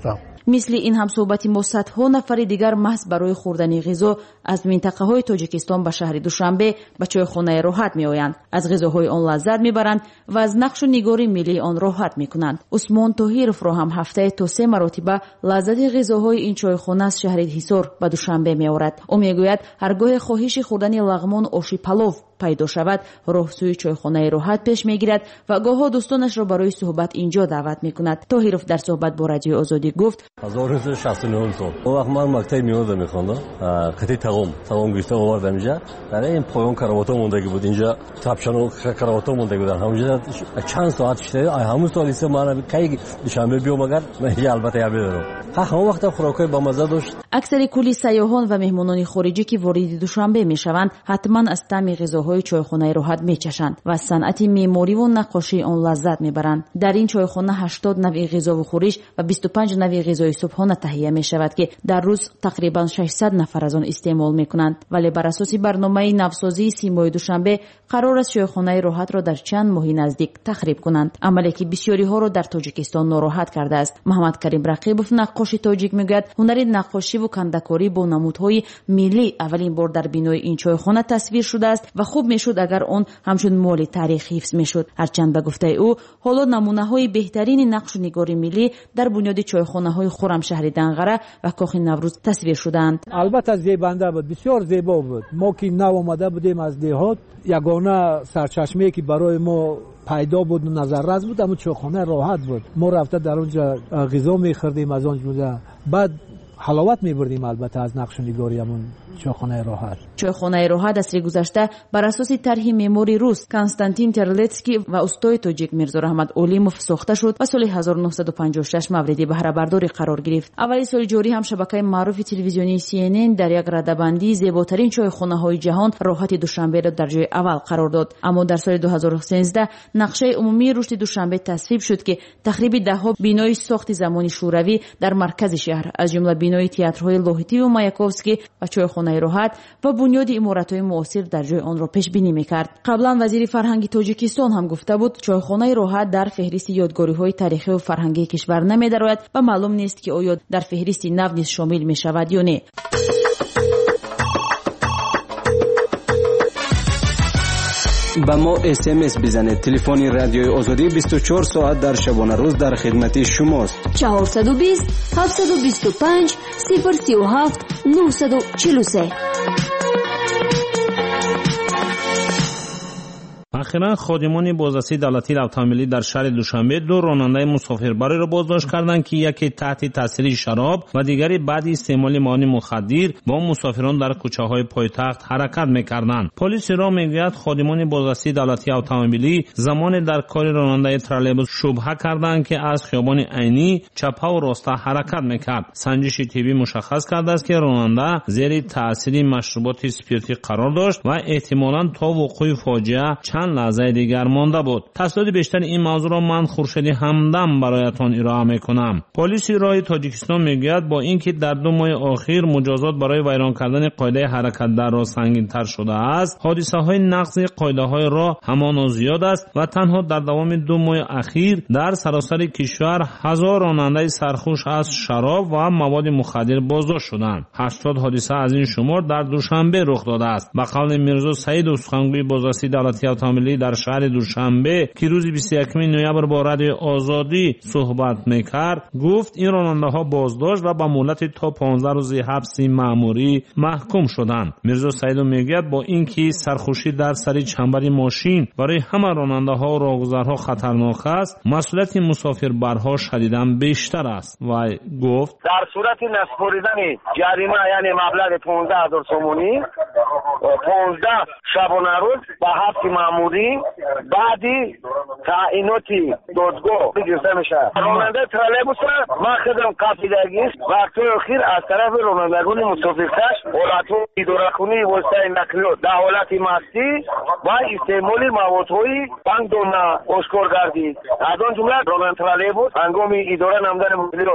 مثل این همصحبتی ما صدها نفر دیگر محض برای خوردن غذا از منطقه های تاجیکستان به شهر دوشنبه به چایخانه راحت می آیند. از غذاهای آن لذت می برند و از نقش و نگار ملی آن راحت می کنند. عثمان طاهرов را هم هفته تا سه مرتبه لذت غذاهای این چایخانه از شهر حصار به دوشنبه می آورد. او می گوید هرگاه خواهش خوردن لغمان آشی پلو پیدا شود راه سوی چایخانه راحت پیش می گیرد و گاه‌ها دوستانش را برای صحبت اینجا دعوت می کند. طاهرов در صحبت با رادیو آزادی گفت هزار و نهصد و شصت و نه سال اون وقت من مکتب میوزه میخوندم قطعه تقوم تقوم گرفته آوردم اینجا در این پایان کراواتا موندگی بود اینجا تپشان و کراواتا موندگی بودن همونجا چند ساعت شده همون سالی سه من کی دوشنبه بیام اگر من البته یاد دارم همون وقت خوراکای با مزه داشت. اکثر کلی سیاحان و مهمانان خارجی که وارد دوشنبه میشوند حتما از طعم غذاهای چایخانه راحت میچشند و از صنعت معماری و نقاشی آن لذت میبرند. در این چایخانه هشتاد نوع غذا و خورش و بیست و پنج نوع غذای صبحانه تهیه میشود که در روز تقریبا ششصد نفر از آن استعمال میکنند. ولی بر اساس برنامه نوسازی سیمای دوشنبه قرار است چایخانه راحت را در چند ماه نزدیک تخریب کنند، عملی که بسیاری ها را در تاجیکستان ناراحت کرده است. محمد کریم رقیبوف نقاش تاجیک میگوید هنر نقاشی و کندکاری با نمودهای ملی اولین بار در بینای این چایخانه تصویر شده است و خوب میشد اگر آن همچون مال تاریخ حفظ میشد. هرچند به گفته او حالا نمونه های بهترین نقش و نگاری ملی در بنیاد چایخانه های خرمشهر دنقره و کاخ نوروز تصویر شدند. البته زیبنده بود، بسیار زیبا بود. ما که نو آمده بودیم از دهات یگانه سرچشمه که برای ما پیدا بود و نظررس بود اما چایخانه راحت بود. ما رفته در اونجا غذا می‌خوردیم از اونجا بعد حلاوت می‌بردیم البته از نقش و نگاریمون چایخانه راحت. چایخانه راحت اصر گذشته بر اساس طرح معماری روس کنستانتین ترلتسکی و استاد تاجیک میرزا رحمت اولیموف ساخته شد و سال هزار و نهصد و پنجاه و شش مورد بهره برداری قرار گرفت. اولی سال جاری هم شبکه معروف تلویزیونی سی ان ان در یک رده‌بندی زیباترین چایخانه‌های جهان راحت دوشنبه را در جای اول قرار داد. اما در سال دو هزار و سیزده نقشه عمومی رشد دوشنبه تصویب شد که تخریب ده‌ها بینای ساخت زمانی شوروی در مرکز شهر از جمله بینای تئاترهای لوهیتی و مایاکوفسکی و چایخانه راحت و بنیاد عمارت‌های معاصر در جای آن را پیش بینی می‌کرد. قبلا وزیر فرهنگ تاجیکستان هم گفته بود چایخانه راحت در فهرست یادگاری‌های تاریخی و فرهنگی کشور نمی‌دارد و معلوم نیست که آیا در فهرست نو نیز شامل می‌شود یا نه. با ما اس ام اس بزنید. تلفن رادیوی آزادی بیست و چهار ساعت در شبانه روز در خدمت شماست. چهارصد و بیست هفتصد و بیست و پنج صفر سی و هفت نهصد و چهل و سه. اخیراً خادمان بازرسی دولتی اتومبیلی در شهر دوشنبه دو راننده مسافربری را بازداشت کردند که یکی تحت تاثیر شراب و دیگری بعد استعمال مواد مخدر با مسافران در کوچه‌های پایتخت حرکت می‌کردند. پلیس را میگوید خادمان بازرسی دولتی اتومبیلی زمان در کار راننده ترالبوس شبهه کردند که از خیابان عینی چپ و راست حرکت می‌کرد. سنجش طبی مشخص کرده است که راننده زیر تاثیر مشروبات اسپریتی قرار داشت و احتمالاً تا وقوع فاجعه چند لحظه دیگر مانده بود. تفصیلات بیشتر این موضوع را من خورشیدی همدم برایتان ارائه میکنم. پلیس رای تاجیکستان میگوید با اینکه در دو ماه اخیر مجازات برای ویران کردن قاعده حرکت در راه سنگین‌تر شده است، حادثه های نقض قاعده های راه همان زیاد است و تنها در دوام دو ماه اخیر در سراسر کشور هزار راننده سرخوش از شراب و مواد مخدر بازداشت شدند. هشتاد حادثه از این شمار در دوشنبه رخ داده است. به قول میرزا سعید سخنگوی بازرسی دولتی اتومبیلی در شهر دوشنبه که روز بیست و یکم نوامبر با رادیو آزادی صحبت میکرد گفت این راننده ها بازداشت و به مهلت تا پانزده روز حبس مأموری محکوم شدند. میرزا سعید میگوید با اینکه سرخوشی در سر چنبر ماشین برای همه راننده ها و راهگذرها خطرناک است، مسئولیت مسافربرها شدیداً بیشتر است و گفت در صورت نسپاریدن جریمه یعنی مبلغ پانزده هزار تومانی پانزده شبانه روز با حبس مأموری بعدی تعییناتی دادگاه گرفته میشه. راننده ترالبوس ما خدم قاپیدگی است وقت اخیر از طرف رانندگان مسافرکش حالت‌های اداره‌کنی واسطه نقلیات در حالت مستی و استعمال موادهای بانکدانه آشکار گردید. از آن جمله راننده ترالبوس هنگام اداره نمودن مدیرات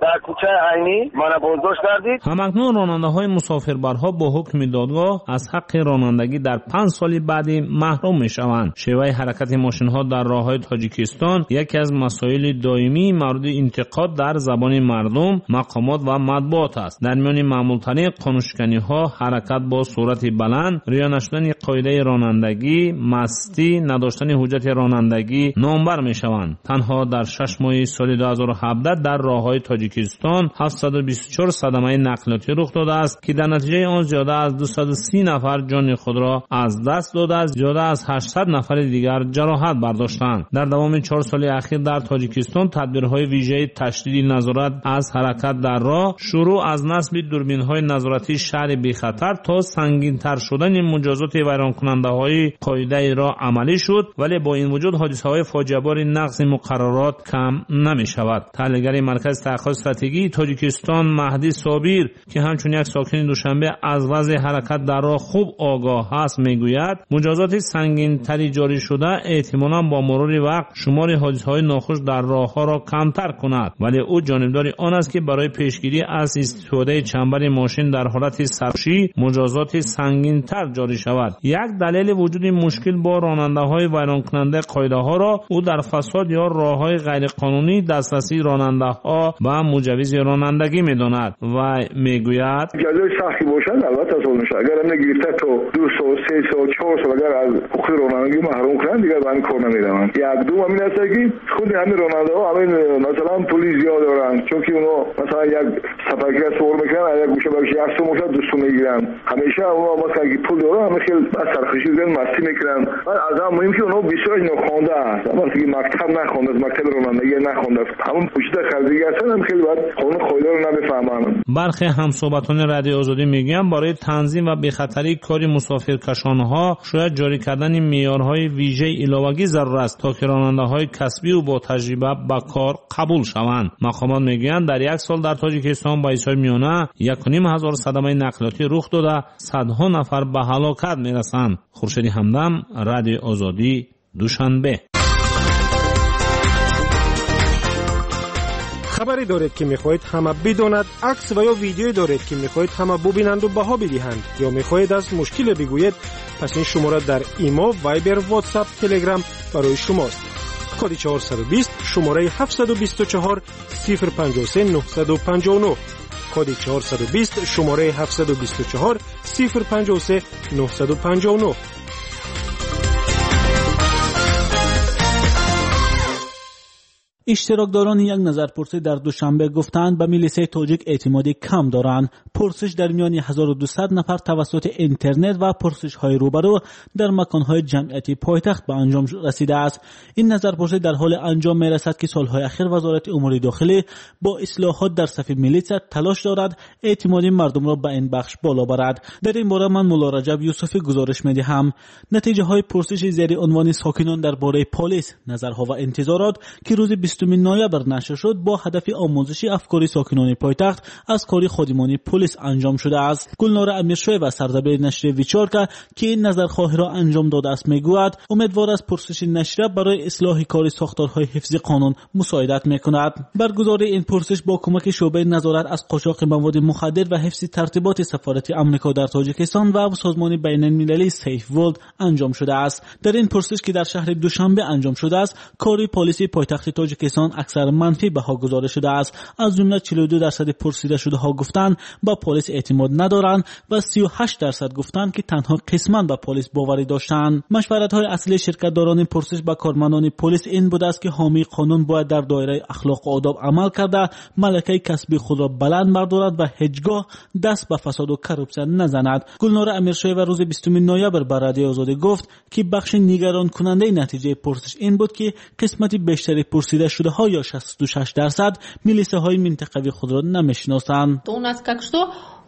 در کوچه عینی منو بازداشت کردید. همکنون راننده‌های مسافربرها با حکم دادگاه از حق رانندگی در پنج سال بعدی محروم می‌شوند. شیوه حرکت ماشین‌ها در راه‌های تاجیکستان یکی از مسائل دائمی مورد انتقاد در زبان مردم، مقامات و مطبوعات است. در میان معمول‌ترین قانون‌شکنی‌ها حرکت با سرعت بلند، رعایت نشدن قاعده رانندگی، مستی، نداشتن حجت رانندگی نامبر می‌شوند. تنها در شش ماه سال دو هزار و هفده در راه‌های تاجیکستان هفتصد و بیست و چهار صدمه نقلیاتی رخ داده است که در نتیجه آن زیاده از دویست و سی نفر جان خود را از دست داده است، زیاده از هشتصد نفر دیگر جراحت برداشتند. در دوام چهار سال اخیر در تاجیکستان تدبیرهای ویژه تشدید نظارت از حرکت در راه، شروع از نصب دوربین‌های نظارتی شهر بی خطر تا سنگین‌تر شدن مجازات ویران کننده‌های قاعده را عملی شد، ولی با این وجود حادثه‌های فاجعه‌بار نقض مقررات کم نمی‌شود. تحلیلگر مرکز تحقیقات استراتژی تاجیکستان مهدی صابر که همچون یک ساکن دوشنبه از وضع حرکت در راه خوب آگاه است میگوید مجازات سنگین‌تری جاری شده احتمالاً با مرور وقت شمار حادثه‌های ناخوش در راه‌ها را کمتر کند، ولی او جانبدار آن است که برای پیشگیری از استفاده چنبر ماشین در حالت سرشی مجازات سنگین‌تر جاری شود. یک دلیل وجود مشکل با راننده‌های ویران کننده قاعده‌ها را او در فساد یا راه‌های غیرقانونی دسترسی راننده‌ها و مجوز رانندگی می‌داند و میگوید جزای سختی باشد البته سال میشه. اگر هم نگیرته تا دو سال سه سال چهار سال اگر از حقوق رانندگی محروم کنند دیگر به این کار نمی‌روند. یک دوم همین است که خود همین راننده‌ها همین مثلا پول زیاد دارند، چون که اونا مثلا یک سفرگاه سوار میکنن یک گوشه به گوشه یک سو مشت دوستو میگیرن، همیشه اونا مثلا که پول دارن همه خیلی بس سرخوشی زن مستی میکنن. از هم مهم که اونا بسیار ناخوانده است، اما که مکتب نخوانده، مکتب رانندگی نخوانده، همون پشت خرجی هستن، هم خیلی باید قانون قاعده رو نمیفهمن. برخی همصحبتان رادیو آزادی میگن برای تنظیم و بی‌خطری کار مسافرکشان‌ها شاید جاری کردن معیارهای ویژه علاوه‌ای ضرور است تا که راننده‌های کسبی و با تجربه به کار قبول شوند. مقامات میگن در یک سال در تاجیکستان با حساب میانه یک و نیم هزار صدمه نقلیاتی رخ داده، صدها نفر به هلاکت میرسند. خورشید همدم، رادیو آزادی، دوشنبه. خبری دارید که میخواهید همه بداند، عکس و یا ویدیویی دارید که میخواهید همه ببینند و بها بدهند، یا میخواهید از مشکل بگویید، پس این شماره در ایمو، وایبر، واتساپ، تلگرام برای شماست. کد چهارصد و بیست شماره هفتصد و بیست و چهار صفر پنجاه و سه نهصد و پنجاه و نه. کد چهارصد و بیست شماره هفتصد و بیست و چهار صفر پنجاه و سه نهصد و پنجاه و نه. اشتراکداران یک نظرپرسی در دوشنبه گفتند به میلیسه تاجیک اعتمادی کم دارند. پرسش در میان هزار و دویست نفر توسط اینترنت و پرسش‌های روبرو در مکان‌های جمعیتی پایتخت به انجام رسیده است. این نظرپرسی در حال انجام می‌رسد که سال‌های اخیر وزارت امور داخلی با اصلاحات در صف میلیسه تلاش دارد اعتمادی مردم را به این بخش بالا برد. در این باره من مولا رجب یوسفی گزارش می‌دهم. نتیجه‌های پرسش زیر عنوان ساکنان درباره پلیس، نظرها و انتظارات که روز بیستم نوامبر نشر شد با هدف آموزش افکار ساکنان پایتخت از کار خودمانی پلیس انجام شده است. گلنار امیرشاه و سردبیر نشر ویچارکا که این نظرخواهی را انجام داده است میگوید امیدوار است پرسش نشر برای اصلاح کار ساختارهای حفظ قانون مساعدت میکند. برگزاری این پرسش با کمک شعبه نظارت از قاچاق مواد مخدر و حفظ ترتیبات سفارت آمریکا در تاجیکستان و سازمان بین المللی سیف ورلد انجام شده است. در این پرسش که در شهر دوشنبه انجام شده است، کاری پلیس پایتخت تاجیکستان اکثر منفی بها گزارش شده است. از جمله چهل و دو درصد پرسیده شده ها گفتند با پلیس اعتماد ندارند و سی و هشت درصد گفتند که تنها قسما به پلیس باوری داشتند. مشورت های اصلی شرکتداران پرسش با کارمندان پلیس این بود است که حامی قانون باید در دایره اخلاق و آداب عمل کرده، ملکه کسبی خود را بلند بردارد و هیچگاه دست به فساد و کراپسیون نزند. گلنار امیرشاه و روز بیستم نوامبر به رادیو آزادی گفت که بخش نگران کننده نتیجه پرسش این بود که قسمت بیشتری پرسیده شده ها یا شصت و شش درصد میلیسه های منطقوی خود را نمیشناسند.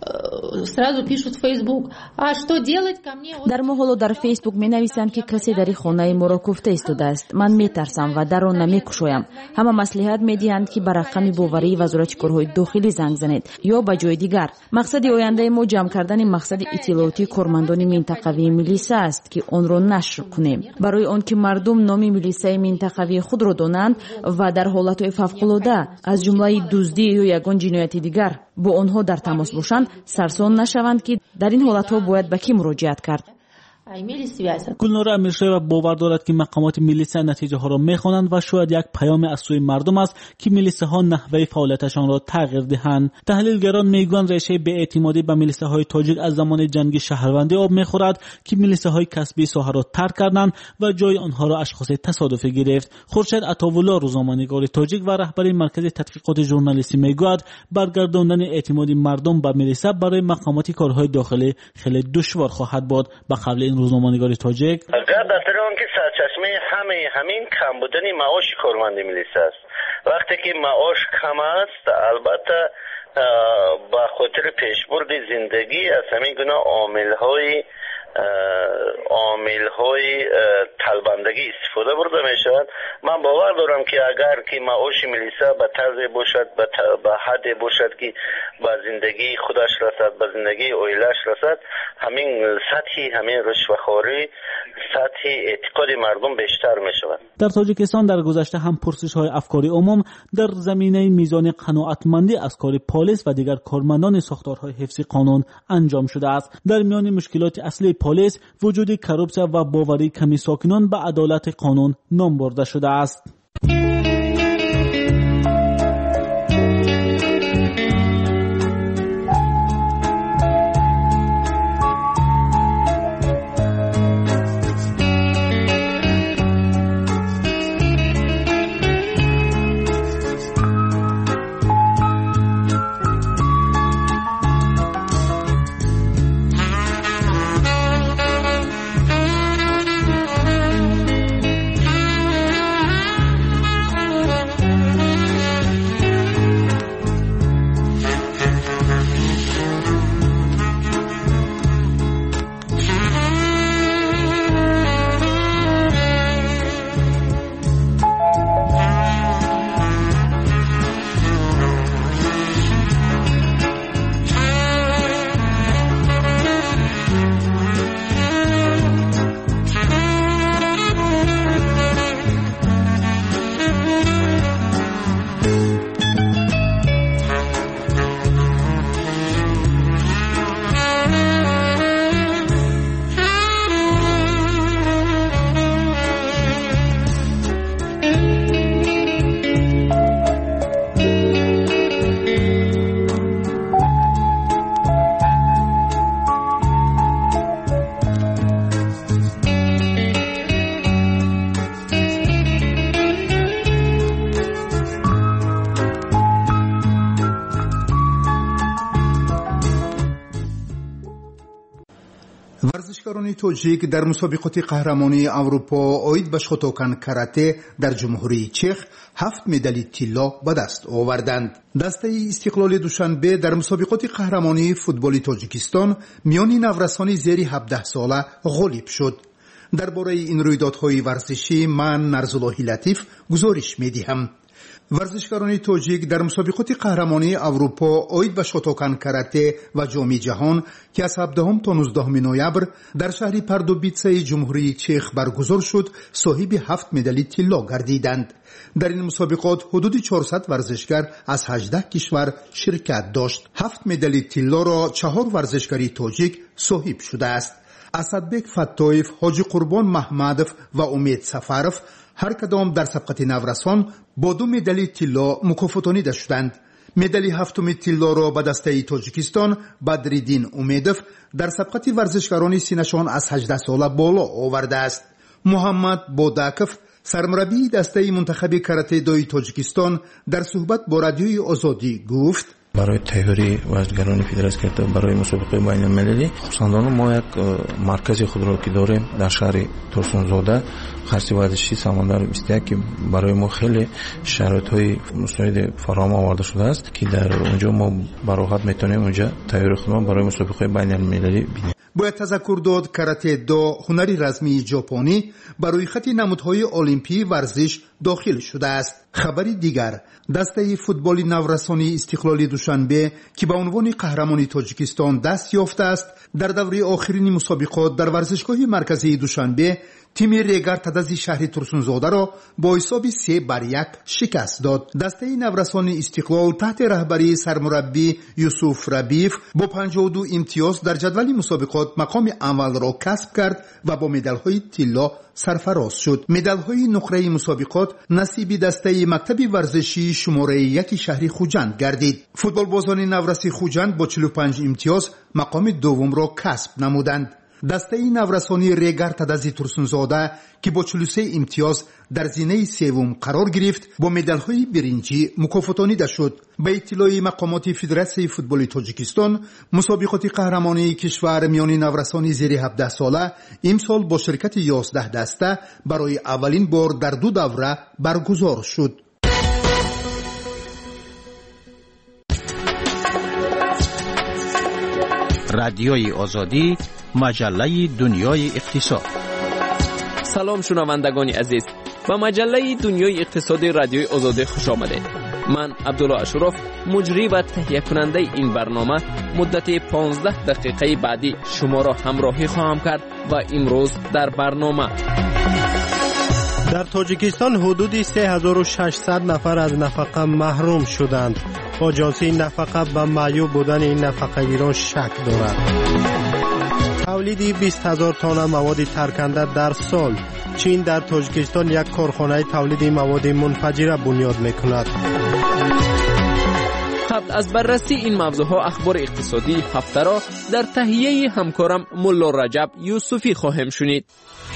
сразу пишут в Facebook: а что делать ко мне? дар мо ҳоло дар фейсбук менависанд ки касе дари хонаи моро куфта истодааст. Ман метарсам ва дарро намекушоям. ҳама маслиҳат медиҳанд ки ба рақами боварии вазорати корҳои дохилӣ занг занед ё ба ҷои дигар. мақсади ояндаи мо ҷамъ кардани мақсади иттилоотии кормандони минтақавии милиса аст ки онро нашр кунем, барои он ки мардум номи милисаи минтақавии худро донанд ва дар ҳолатҳои фавқулода аз ҷумлаи дуздӣ ё ягон ҷинояти дигар бо онҳо дар тамос бошанд, сарсон нашаванд ки дар ин ҳолатҳо бояд ба кӣ муроҷиат кард. гулнора амиршоева бовар дорад ки мақомоти милисия натиҷаҳоро мехонанд ва шояд як паёме аз сӯи мардум аст ки милисияҳо наҳваи фаъолияташонро тағйир диҳанд. таҳлилгарон мегӯянд решаи беэътимодӣ ба милисияҳои тоҷик аз замони ҷанги шаҳрвандӣ об мехӯрад ки милисияҳои касбии соҳаро тарк карданд ва ҷои онҳоро ашхоси тасодуфӣ гирифт. хуршед атовулло, рӯзноманигори тоҷик ва раҳбари маркази тадқиқоти журналистӣ мегӯяд баргардондани эътимоди мардум ба милисия барои мақомоти корҳои дохилӣ хеле душвор хоҳад буд. ба қавли روزنامه‌نگاری تاجیک اگر در آن که سرچشمه همه همین کم بودن معاش کارمند ملیسا است. وقتی که معاش کم است البته با خاطر پیشبرد زندگی از همین گونه عامل‌های عامل‌های طلبندگی استفاده برده میشود. من باور دارم که اگر که معاش ملیسا به طرز باشد به حد باشد که به زندگی خودش رسد، به زندگی اویلش رسد، همین سطحی همین رشوه‌خواری سطح اعتقاد مردم بیشتر میشود. در تاجیکستان در گذشته هم پرسش‌های افکاری عموم در زمینه میزان قناعتمندی از کار پلیس و دیگر کارمندان ساختارهای حفظ قانون انجام شده است. در میان مشکلات اصلی پلیس وجود کروپسیا و باوری کمی ساکنان به عدالت قانون نام برده شده است. ورزشکاران تاجیک در مسابقات قهرمانی اروپا اوید به شوتوکن کاراته در جمهوری چخ هفت مدال طلا به دست آوردند. دسته استقلال دوشنبه در مسابقات قهرمانی فوتبال تاجیکستان میان نورسان زیر هفده ساله غالب شد. درباره این رویدادهای ورزشی من نرزالله لطیف گزارش میدهم. ورزشکاران تاجیک در مسابقات قهرمانی اروپا اوید به شوتوکن کاراته و جام جهان که از هفدهم تا نوزدهم نوامبر در شهر پاردوبیتسه جمهوری چخ برگزار شد صاحب هفت مدال طلا گردیدند. در این مسابقات حدود چهارصد ورزشکار از هجده کشور شرکت داشت. هفت مدال طلا را چهار ورزشکاری تاجیک صاحب شده است. اسدبک فتایف، حاجی قربان محمدов و امید سفرов هر کدام در سبقت نورسان با دو مدال طلا مکافاتانیده شدند. مدال هفتم طلا را به دسته تاجیکستان بدرالدین امیدov در سبقت ورزشکاران سینه‌شان از هجده ساله بالا آورده است. محمد بوداکov سرمربی دسته منتخب کاراته دوی تاجیکستان در صحبت با رادیوی آزادی گفت: برای تهیه ورزشکاران فدراسیون کرده برای مسابقه بین المللی خصوصا ما یک مرکز خود را که داریم در شهر ترسونزاده خرسی ورزشی سمندر بیست و یک که برای ما خیلی شرایط‌های مساعد فراهم آورده شده است که در اونجا ما براحت میتونیم اونجا تهیه خودمان برای مسابقه بین المللی بینیم. باید تذکر داد کاراته دو هنری رسمی ژاپنی برای خط نمودهای المپی ورزش داخل شده است. خبری دیگر دسته فوتبال نورسانی استقلال دوشنبه که به عنوان قهرمانی تاجیکستان دست یافته است در دوره آخرین مسابقات در ورزشگاه مرکزی دوشنبه تیم ریگر تدزی شهر ترسونزاده را با حساب سه بر یک شکست داد. دسته نورسانی استقلال تحت رهبری سرمربی یوسف ربیف با پنجاه و دو امتیاز در جدول مسابقات مقام اول را کسب کرد و با مدال‌های طلا سرفراز شد. مدال‌های نقره مسابقات نصیب دسته مکتب ورزشی شماره یک شهر خوجند گردید. فوتبال بازان نورسی خوجند با چهل و پنج امتیاز مقام دوم را کسب نمودند. دسته نورسانی ریگر تدزی ترسونزاده که با چهل و سه امتیاز در زینه سوم قرار گرفت با مدال‌های برنجی مکافاتانیده شد. به اطلاع مقامات فدراسیون فوتبال تاجیکستان مسابقات قهرمانی کشور میان نورسانی زیر هفده ساله امسال با شرکت یازده دسته برای اولین بار در دو دوره برگزار شد. رادیوی آزادی، مجله دنیای اقتصاد. سلام شنوندگان عزیز، به مجله دنیای اقتصاد رادیوی آزادی خوش آمدید. من عبدالله اشرف مجری و تهیه کننده این برنامه مدت پانزده دقیقه بعدی شما را همراهی خواهم کرد و امروز در برنامه در تاجیکستان حدود سه هزار و ششصد نفر از نفقه محروم شدند. آژانس نفقه به معیوب بودن این نفقه‌گیران شک دارد. تولید بیست هزار تن مواد ترکنده در سال. چین در تاجیکستان یک کارخانه تولید مواد منفجره بنیاد می‌کند. قبل از بررسی این موضوعها اخبار اقتصادی هفته را در تهیه همکارم ملا رجب یوسفی خواهیم شنید.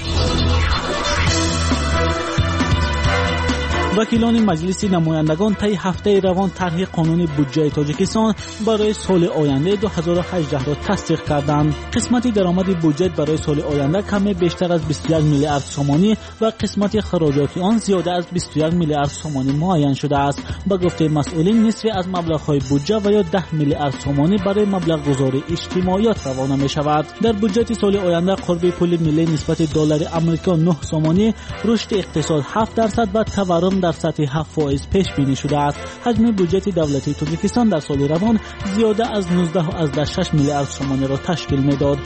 وکیلان مجلس نمایندگان طی هفته روان طرح قانون بودجه تاجیکستان برای سال آینده دو هزار و هجده را تصدیق کردند. قسمت درآمد بودجه برای سال آینده کمی بیشتر از بیست و یک میلیارد سومانی و قسمت خراجات آن زیاده از بیست و یک میلیارد سومانی معین شده است. با گفته مسئولین نصف از مبلغ‌های بودجه و یا ده میلیارد سومانی برای مبلغ گذاری اجتماعیات روانه می شود. در بودجه سال آینده قرب پول ملی نسبت دلار آمریکا نه سومانی، رشد اقتصاد هفت درصد و تورم در سطح هفت فاصله پیش بینی شده است. حجم بودجه دولتی تاجیکستان در سال روان زیاده از نوزده و شش میلیارد سومانی را تشکیل می‌داد.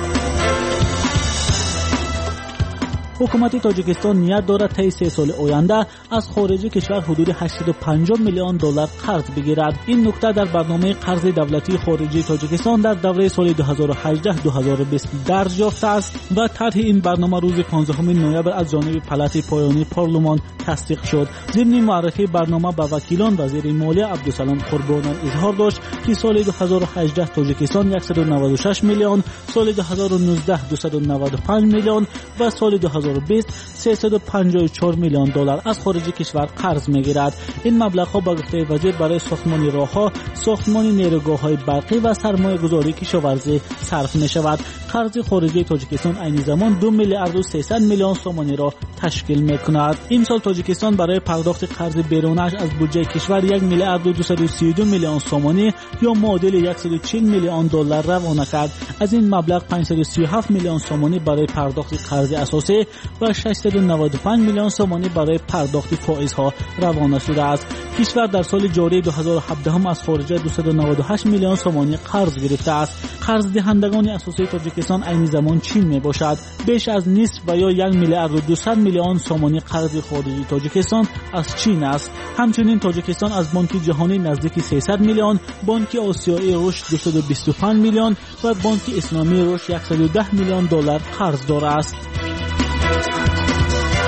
حکومت تاجیکستان نیت دارد طی سه سال آینده از خارج کشور حدود هشتصد و پنجاه میلیون دلار قرض بگیرد. این نکته در برنامه قرض دولتی خارجی تاجیکستان در دوره سال دو هزار و هجده دو هزار و بیست درج یافته است و طرح این برنامه روز پانزدهم نوامبر از جانب پلات پایانی پارلمان تصدیق شد. ضمن معرفی برنامه به وکیلان وزیر مالیه عبدالسلام قربانی اظهار داشت که سال دو هزار و هجده تاجیکستان صد و نود و شش میلیون، سال دو هزار و نوزده دویست و نود و پنج میلیون و سال دو هزار و بیست سیصد و پنجاه و چهار میلیون دلار از خارج کشور قرض میگیرد. این مبلغ‌ها با گفته وزیر برای ساختمان راه‌ها، ساختمان نیروگاه‌های برقی و سرمایه‌گذاری کشاورزی صرف می‌شود. قرض خارجی تاجیکستان عین زمان دو میلیارد و سیصد میلیون سومانی را تشکیل می‌کند. این سال تاجیکستان برای پرداخت قرض بیرونش از بودجه کشور یک میلیارد و دویست و سی و دو میلیون سومانی یا معادل صد و چهل میلیون دلار روانه کرد. از این مبلغ پانصد و سی و هفت میلیون سومانی برای پرداخت قرض اساسی و ششصد و نود و پنج میلیون سومانی برای پرداخت فائزها روانه شده است. کشور در سال جاری دو هزار و هفده هم از خارج دویست و نود و هشت میلیون سومانی قرض گرفته است. قرض دهندگان اساسی تاجیکستان عین زمان چین می باشد. بیش از نصف و یا یک میلیارد و دویست میلیون سومانی قرض خارجی تاجیکستان از چین است. همچنین تاجیکستان از بانک جهانی نزدیک سیصد میلیون، بانک آسیایی رشد دویست و بیست و پنج میلیون و بانک اسلامی رشد صد و ده میلیون دلار قرض دارد است.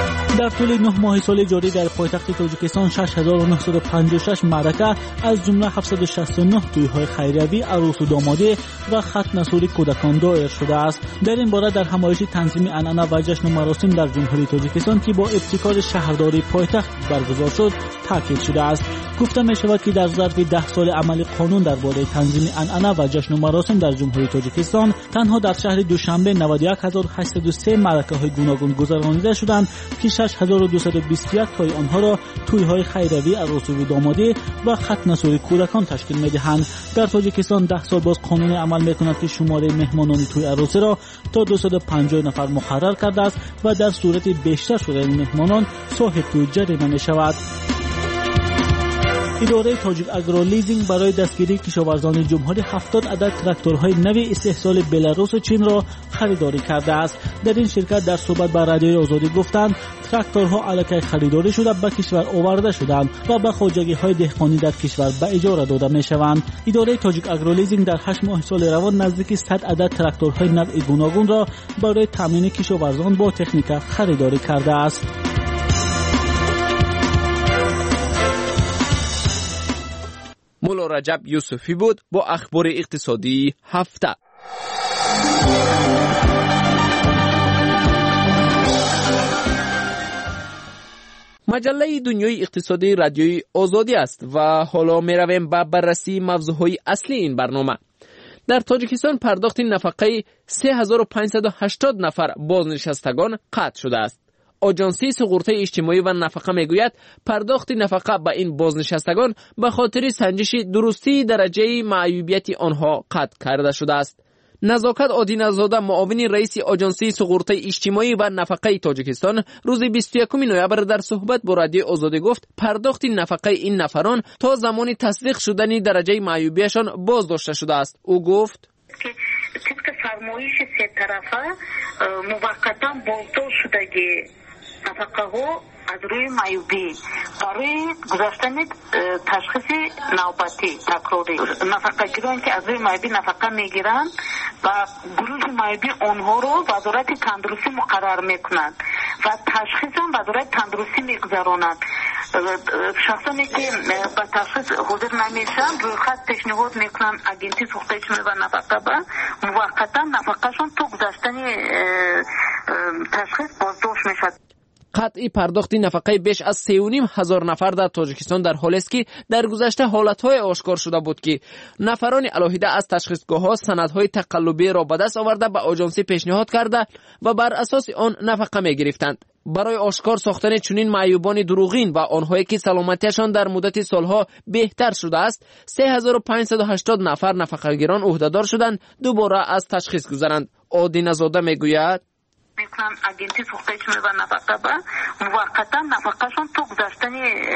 در طول نه ماه سال جاری در پایتخت تاجیکستان شش هزار و نهصد و پنجاه و شش معرکه از جمله هفتصد و شصت و نه تویهای خیریوی، عروس و دامادی و ختم سوری کودکان دایر شده است. در این باره در همایش تنظیم عنعنه و جشن و مراسم در جمهوری تاجیکستان که با ابتکار شهرداری پایتخت برگزار شد تاکید شده است. گفته می شود که در ظرف ده سال عمل قانون درباره تنظیم عنعنه و جشن و مراسم در جمهوری تاجیکستان تنها در شهر دوشنبه نود و یک هزار و هشتصد و سه معرکه های گوناگون گذرانیده شدند که شش هزار و دویست و بیست و یک تای آنها را تویهای خیریوی، عروسی و دامادی و ختنه سوری کودکان تشکیل می‌دهند. در تاجیکستان ده سال باز قانون عمل می‌کند که شماره مهمانان توی عروسی را تا دویست و پنجاه نفر مقرر کرده است و در صورت بیشتر شدن مهمانان صاحب توی جریمه می‌شود. اداره تاجیک اگرو لیزینگ برای دستگیری کشاورزان جمهوری هفتاد عدد تراکتورهای نوی استحصال بلاروس و چین را خریداری کرده است. در این شرکت در صحبت با رادیوی آزادی گفتند تراکتورها الکی خریداری شده به کشور آورده شدند و به خواجگی‌های دهقانی در کشور به اجاره داده می‌شوند. اداره تاجیک اگرو لیزینگ در هشت ماه سال روان نزدیک صد عدد تراکتورهای نوع گوناگون را برای تامین کشاورزان با تکنیک خریداری کرده است. مولا رجب یوسفی بود با اخبار اقتصادی هفته. مجله دنیای اقتصادی رادیوی آزادی است و حالا می رویم به بررسی موضوعهای اصلی این برنامه. در تاجیکستان پرداخت نفقه سه هزار و پانصد و هشتاد نفر بازنشستگان قطع شده است. آژانسی سقورت اجتماعی و نفقه میگوید پرداخت نفقه به این بازنشستگان به خاطر سنجش درستی درجه معیوبیت آنها قطع کرده شده است. نزاکت آدینه‌زاده معاون رئیس آژانسی سقورت اجتماعی و نفقه تاجیکستان روز بیست و یکم نوامبر در صحبت با رادیو آزادی گفت پرداخت نفقه این نفران تا زمان تصدیق شدن درجه معیوبیتشان باز داشته شده است. او گفت طبق فرمایش سه طرفه موقتا بازداشت شدگی نفقه ها از روی معیوبی برای گذاشتن تشخیص نوبتی تکراری نفقه گیران که از روی معیوبی نفقه میگیرند و گروه معیوبی آنها رو وزارت تندرستی مقرر میکنند و تشخیص هم وزارت تندرستی میگذارانند. شخصانی که به تشخیص حاضر نمیشن روی خط پیشنهاد میکنن اجنسی سوخت اجتماعی و نفقه به موقتا نفقهشون تو گذاشتن تشخیص بازداشت میشد. قطعی پرداخت نفقه بیش از سه و نیم هزار نفر در تاجیکستان در حالی است که در گذشته حالتهای آشکار شده بود که نفران علاهیده از تشخیصگاه‌ها سندهای تقلبی را به دست آورده به آژانسی پیشنهاد کرده و بر اساس آن نفقه می‌گرفتند. برای آشکار ساختن چنین معیوبان دروغین و آنهایی که سلامتیشان در مدت سالها بهتر شده است سه هزار و پانصد و هشتاد نفر نفقه‌گیران عهده‌دار شدند دوباره از تشخیص گذرند. آدینه‌زاده میگوید میکنن اجنسی سوخت اجتماعی و نفقه به موقتا نفقهشون تو گذاشتن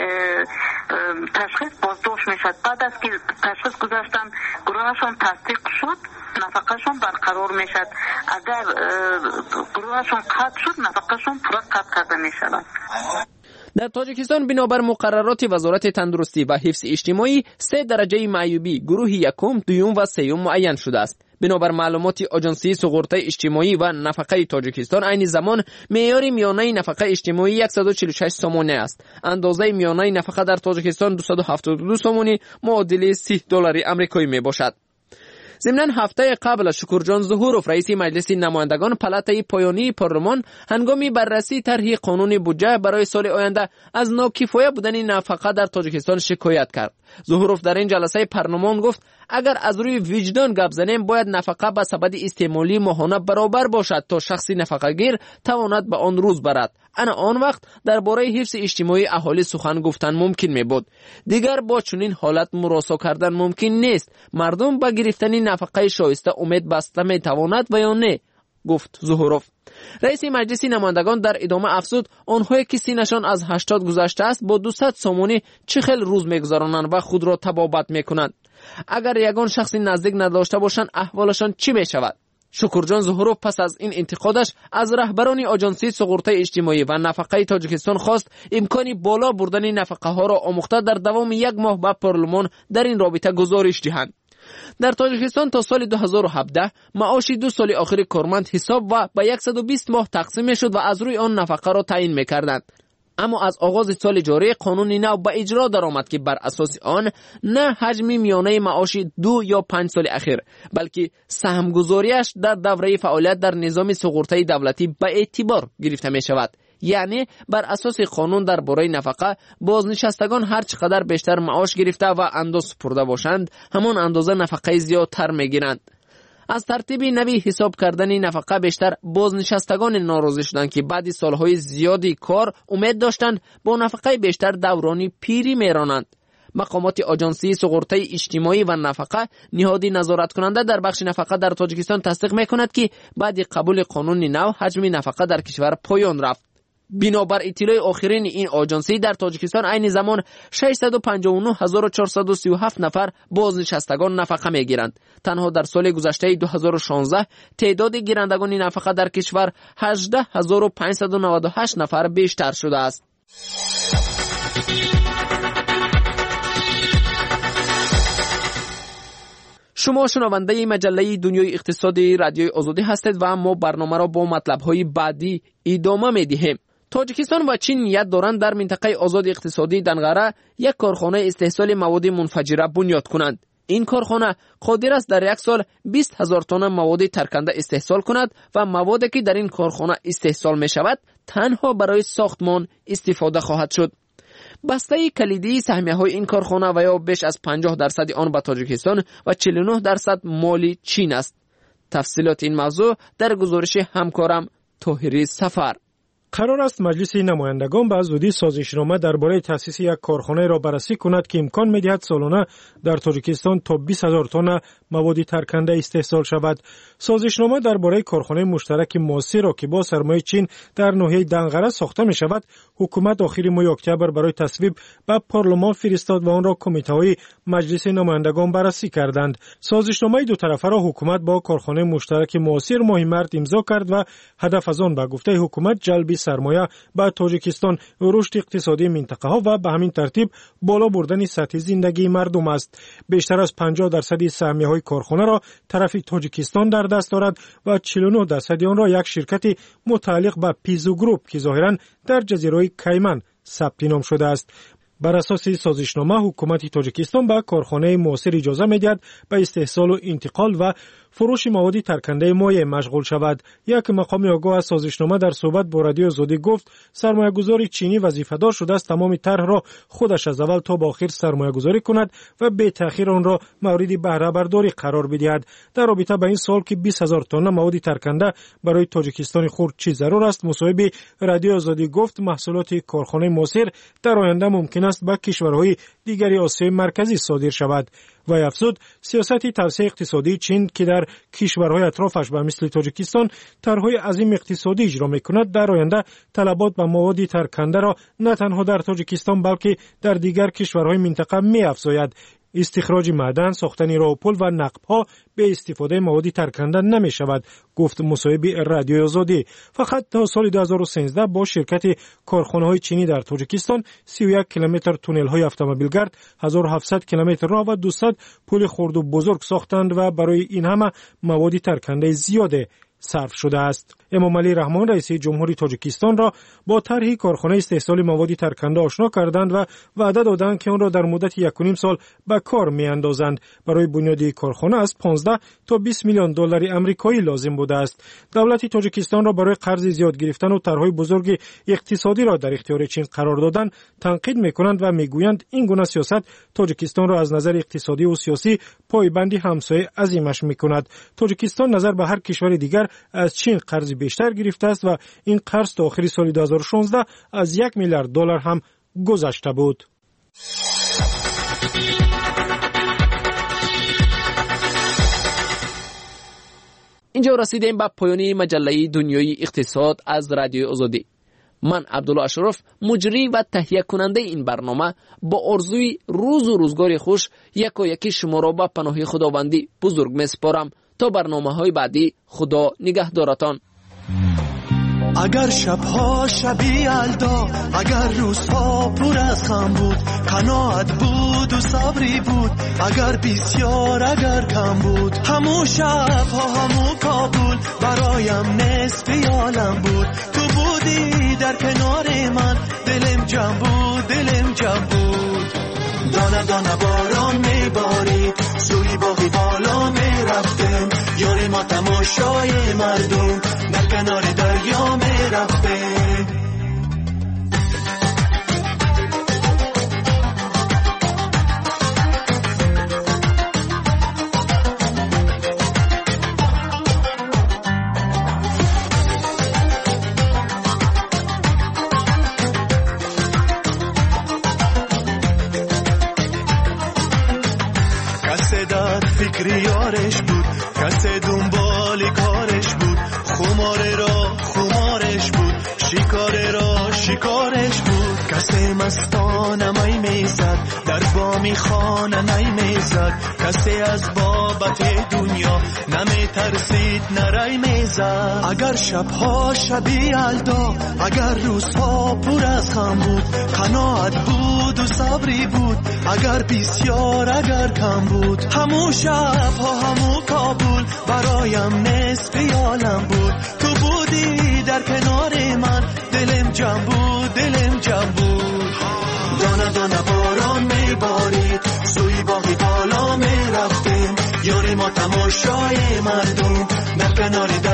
تشخیص بازداشت میشد. بعد از که تشخیص گذاشتن گروهشون تصدیق شد نفقهشون برقرار میشد. اگر گروهشون قطع شد نفقهشون پورا قطع کرده میشد. در تاجیکستان بنابر مقررات وزارت تندرستی و حفظ اجتماعی سه درجه معیوبی گروه یکم، دوم و سوم معین شده است. بنابر معلومات آژانسی سقورت اجتماعی و نفقه تاجیکستان عین زمان معیار میانه نفقه اجتماعی صد و چهل و شش سومانه است. اندازه میانه نفقه در تاجیکستان دویست و هفتاد و دو سومانی معادل سی دلار آمریکایی می باشد. ضمن هفته قبل شکرجان ظهوروف رئیس مجلس نمایندگان پلاتای پایانی پارلمان هنگامی بررسی طرح قانون بودجه برای سال آینده از ناکفایه بودن نفقه در تاجیکستان شکایت کرد. ظهوروف در این جلسه پارلمان گفت اگر از روی وجدان گپ زنیم باید نفقه به سبد استعمالی ماهانه برابر باشد تا شخصی نفقه گیر تواند به آن روز برد. انا آن وقت درباره حفظ اجتماعی اهالی سخن گفتن ممکن می بود. دیگر با چنین حالت مراسا کردن ممکن نیست. مردم به گرفتن نفقه شایسته امید بسته می تواند و یا نه، گفت ظهوروف. رئیس مجلس نمایندگان در ادامه افزود آنهایی که سینشان از هشتاد گذشته است با دویست سومانی چه خیل روز میگذرانند و خود را تبابت میکنند. اگر یگان شخصی نزدیک نداشته باشند احوالشان چی می شود؟ شکرجان ظهوروف پس از این انتقادش از رهبران آژانسی سقورت اجتماعی و نفقه تاجیکستان خواست امکانی بالا بردن نفقه ها را آموخته در دوام یک ماه به پارلمان در این رابطه گزارش دهند. در تاجیکستان تا سال دو هزار و هفده معاش دو سال آخر کارمند حساب و به صد و بیست ماه تقسیم میشد و از روی آن نفقه را تعیین میکردند. اما از آغاز سال جاری قانون نو به اجرا درآمد که بر اساس آن نه حجم میانه معاش دو یا پنج سال اخیر بلکه سهمگذاریش در دوره فعالیت در نظام سقورته دولتی به اعتبار گرفته می شود. یعنی بر اساس قانون درباره نفقه بازنشستگان هر چقدر بیشتر معاش گرفته و انداز سپرده باشند همان اندازه نفقه زیادتر میگیرند. از ترتیب نوی حساب کردن نفقه بیشتر بازنشستگان ناراضی شدند که بعد سالهای زیادی کار امید داشتند با نفقه بیشتر دورانی پیری میرانند. مقامات آژانسی سقورته اجتماعی و نفقه نهادی نظارت کننده در بخش نفقه در تاجیکستان تصدیق میکند که بعد قبول قانون نو حجم نفقه در کشور پایان رفت. بنابر اطلاع آخرین این آژانسی در تاجیکستان عین زمان ششصد و پنجاه و نه هزار و چهارصد و سی و هفت نفر بازنشستگان نفقه میگیرند. تنها در سال گذشته دو هزار و شانزده تعداد گیرندگان نفقه در کشور هجده هزار و پانصد و نود و هشت نفر بیشتر شده است. شما شنونده مجله دنیای اقتصادی رادیوی آزادی هستید و ما برنامه را با مطلب‌های بعدی ادامه می‌دهیم. تاجیکستان و چین نیت دارند در منطقه آزاد اقتصادی دنغره یک کارخانه استحصال مواد منفجره بنیاد کنند. این کارخانه قادر است در یک سال بیست هزار تن مواد ترکنده استحصال کند و موادی که در این کارخانه استحصال می شود تنها برای ساختمان استفاده خواهد شد. بسته کلیدی سهمیه های این کارخانه و یا بیش از پنجاه درصد آن به تاجیکستان و چهل و نه درصد مال چین است. تفصیلات این موضوع در گزارش همکارم طاهری سفر. قرار است مجلس نمایندگان به زودی سازشنامه درباره تأسیس یک کارخانه را بررسی کند که امکان می‌دهد سالانه در تاجیکستان تا بیست هزار تن مواد ترکنده استحصال شود. سازشنامه درباره کارخانه مشترک ماسی را که با سرمایه چین در ناحیه دنغره ساخته می‌شود، حکومت آخر ماه اکتبر برای تصویب به پارلمان فرستاد و آن را کمیته‌های مجلس نمایندگان بررسی کردند. سازشنامه دو طرفه را حکومت با کارخانه مشترک ماسی ماه مارس امضا کرد و هدف از آن به گفته حکومت جلب سرمایه به تاجیکستان، رشد اقتصادی منطقه ها و به همین ترتیب بالا بردن سطح زندگی مردم است. بیشتر از پنجاه درصد سهمیه های کارخانه را طرف تاجیکستان در دست دارد و چهل و نه درصد آن را یک شرکت متعلق به پیزو گروپ که ظاهرا در جزیره کیمن ثبت نام شده است. بر اساس سازشنامه حکومت تاجیکستان به کارخانه موثر اجازه می‌دهد به استحصال و انتقال و فروش مواد ترکنده مایع مشغول شود. یک مقام آگاه از سازشنامه در صحبت با رادیو آزادی گفت سرمایه‌گذار چینی وظیفه‌دار شده است تمام طرح را خودش از اول تا به آخر سرمایه‌گذاری کند و به تأخیر آن را مورد بهره برداری قرار بدهد. در رابطه با این سال که بیست هزار تن مواد ترکنده برای تاجیکستان خرد چی ضرور است، مصاحب رادیو آزادی گفت محصولات کارخانه موثر در آینده ممکن است به کشورهای دیگری آسیای مرکزی صادر شود. و افزود سیاست توسعه اقتصادی چین که در کشورهای اطرافش به مثل تاجیکستان طرحهای عظیم اقتصادی اجرا می‌کند، در آینده طلبات به مواد ترکنده را نه تنها در تاجیکستان بلکه در دیگر کشورهای منطقه می‌افزاید. استخراج معدن، ساختن راه و پل و نقب‌ها به استفاده مواد ترکنده نمی شود، گفت مصاحب رادیو آزادی. فقط تا سال دو هزار و سیزده با شرکت کارخانه‌های چینی در تاجیکستان سی و یک کیلومتر تونل‌های اتومبیلگرد، هزار و هفتصد کیلومتر راه و دویست پل خرد و بزرگ ساختند و برای این همه مواد ترکنده زیاد صرف شده است. امام علی رحمان رئیس جمهوری تاجیکستان را با طرح کارخانه استحصال مواد ترکنده آشنا کردند و وعده دادند که آن را در مدت یک و نیم سال به کار میاندازند. برای بنیاد کارخانه از پانزده تا بیست میلیون دلار آمریکایی لازم بوده است. دولت تاجیکستان را برای قرض زیاد گرفتن و طرحهای بزرگ اقتصادی را در اختیار چین قرار دادن تنقید میکنند و میگویند این گونه سیاست تاجیکستان را از نظر اقتصادی و سیاسی پایبندی همسایه عظیمش میکند. تاجیکستان نظر به هر کشور دیگر از چین قرض بیشتر گرفته است و این قرض تا آخر سال دو هزار و شانزده از یک میلیارد دلار هم گذشته بود. اینجا رسیدیم به پایان مجله دنیای اقتصاد از رادیو آزادی. من عبدالله اشرف، مجری و تهیه کننده این برنامه، با آرزوی روز و روزگار خوش یک و یکی شما را به پناه خداوندی بزرگ میسپارم. تا برنامه های بعدی، خدا نگهدارتان. اگر شبها شبی الدا، اگر روزها پر از خم بود، قناعت بود و صبری بود، اگر بسیار اگر کم بود، همو شبها همو کابل برایم نصف عالم بود. تو بودی در کنار من، دلم جمع بود دلم جمع بود. دانه دانه باران میبارید، سوی باغی بالا میرفتم، یاری ما تماشای مردم در کنار دریا میرفتم. فکری یارش بود، کسی دنبال کارش بود، خماره را خمارش بود، شکاره را شکارش بود. کسی مستانه می میزد، در بامی خانه نی میزد، کسی از بابت دنیا نمی ترسید نری میزد. اگر شبها شبی الدا، اگر روزها پر از خم بود، قناعت بود و صبری بود، اگر بسیار اگر کم بود، همو شبها همو کابل برایم نصف عالم بود. تو بودی در کنار من، دلم جمع بود دلم جمع بود. دانه دانه باران میبارید، سوی باغی بالا میرفتیم، یاری ما تماشای مردم در کنار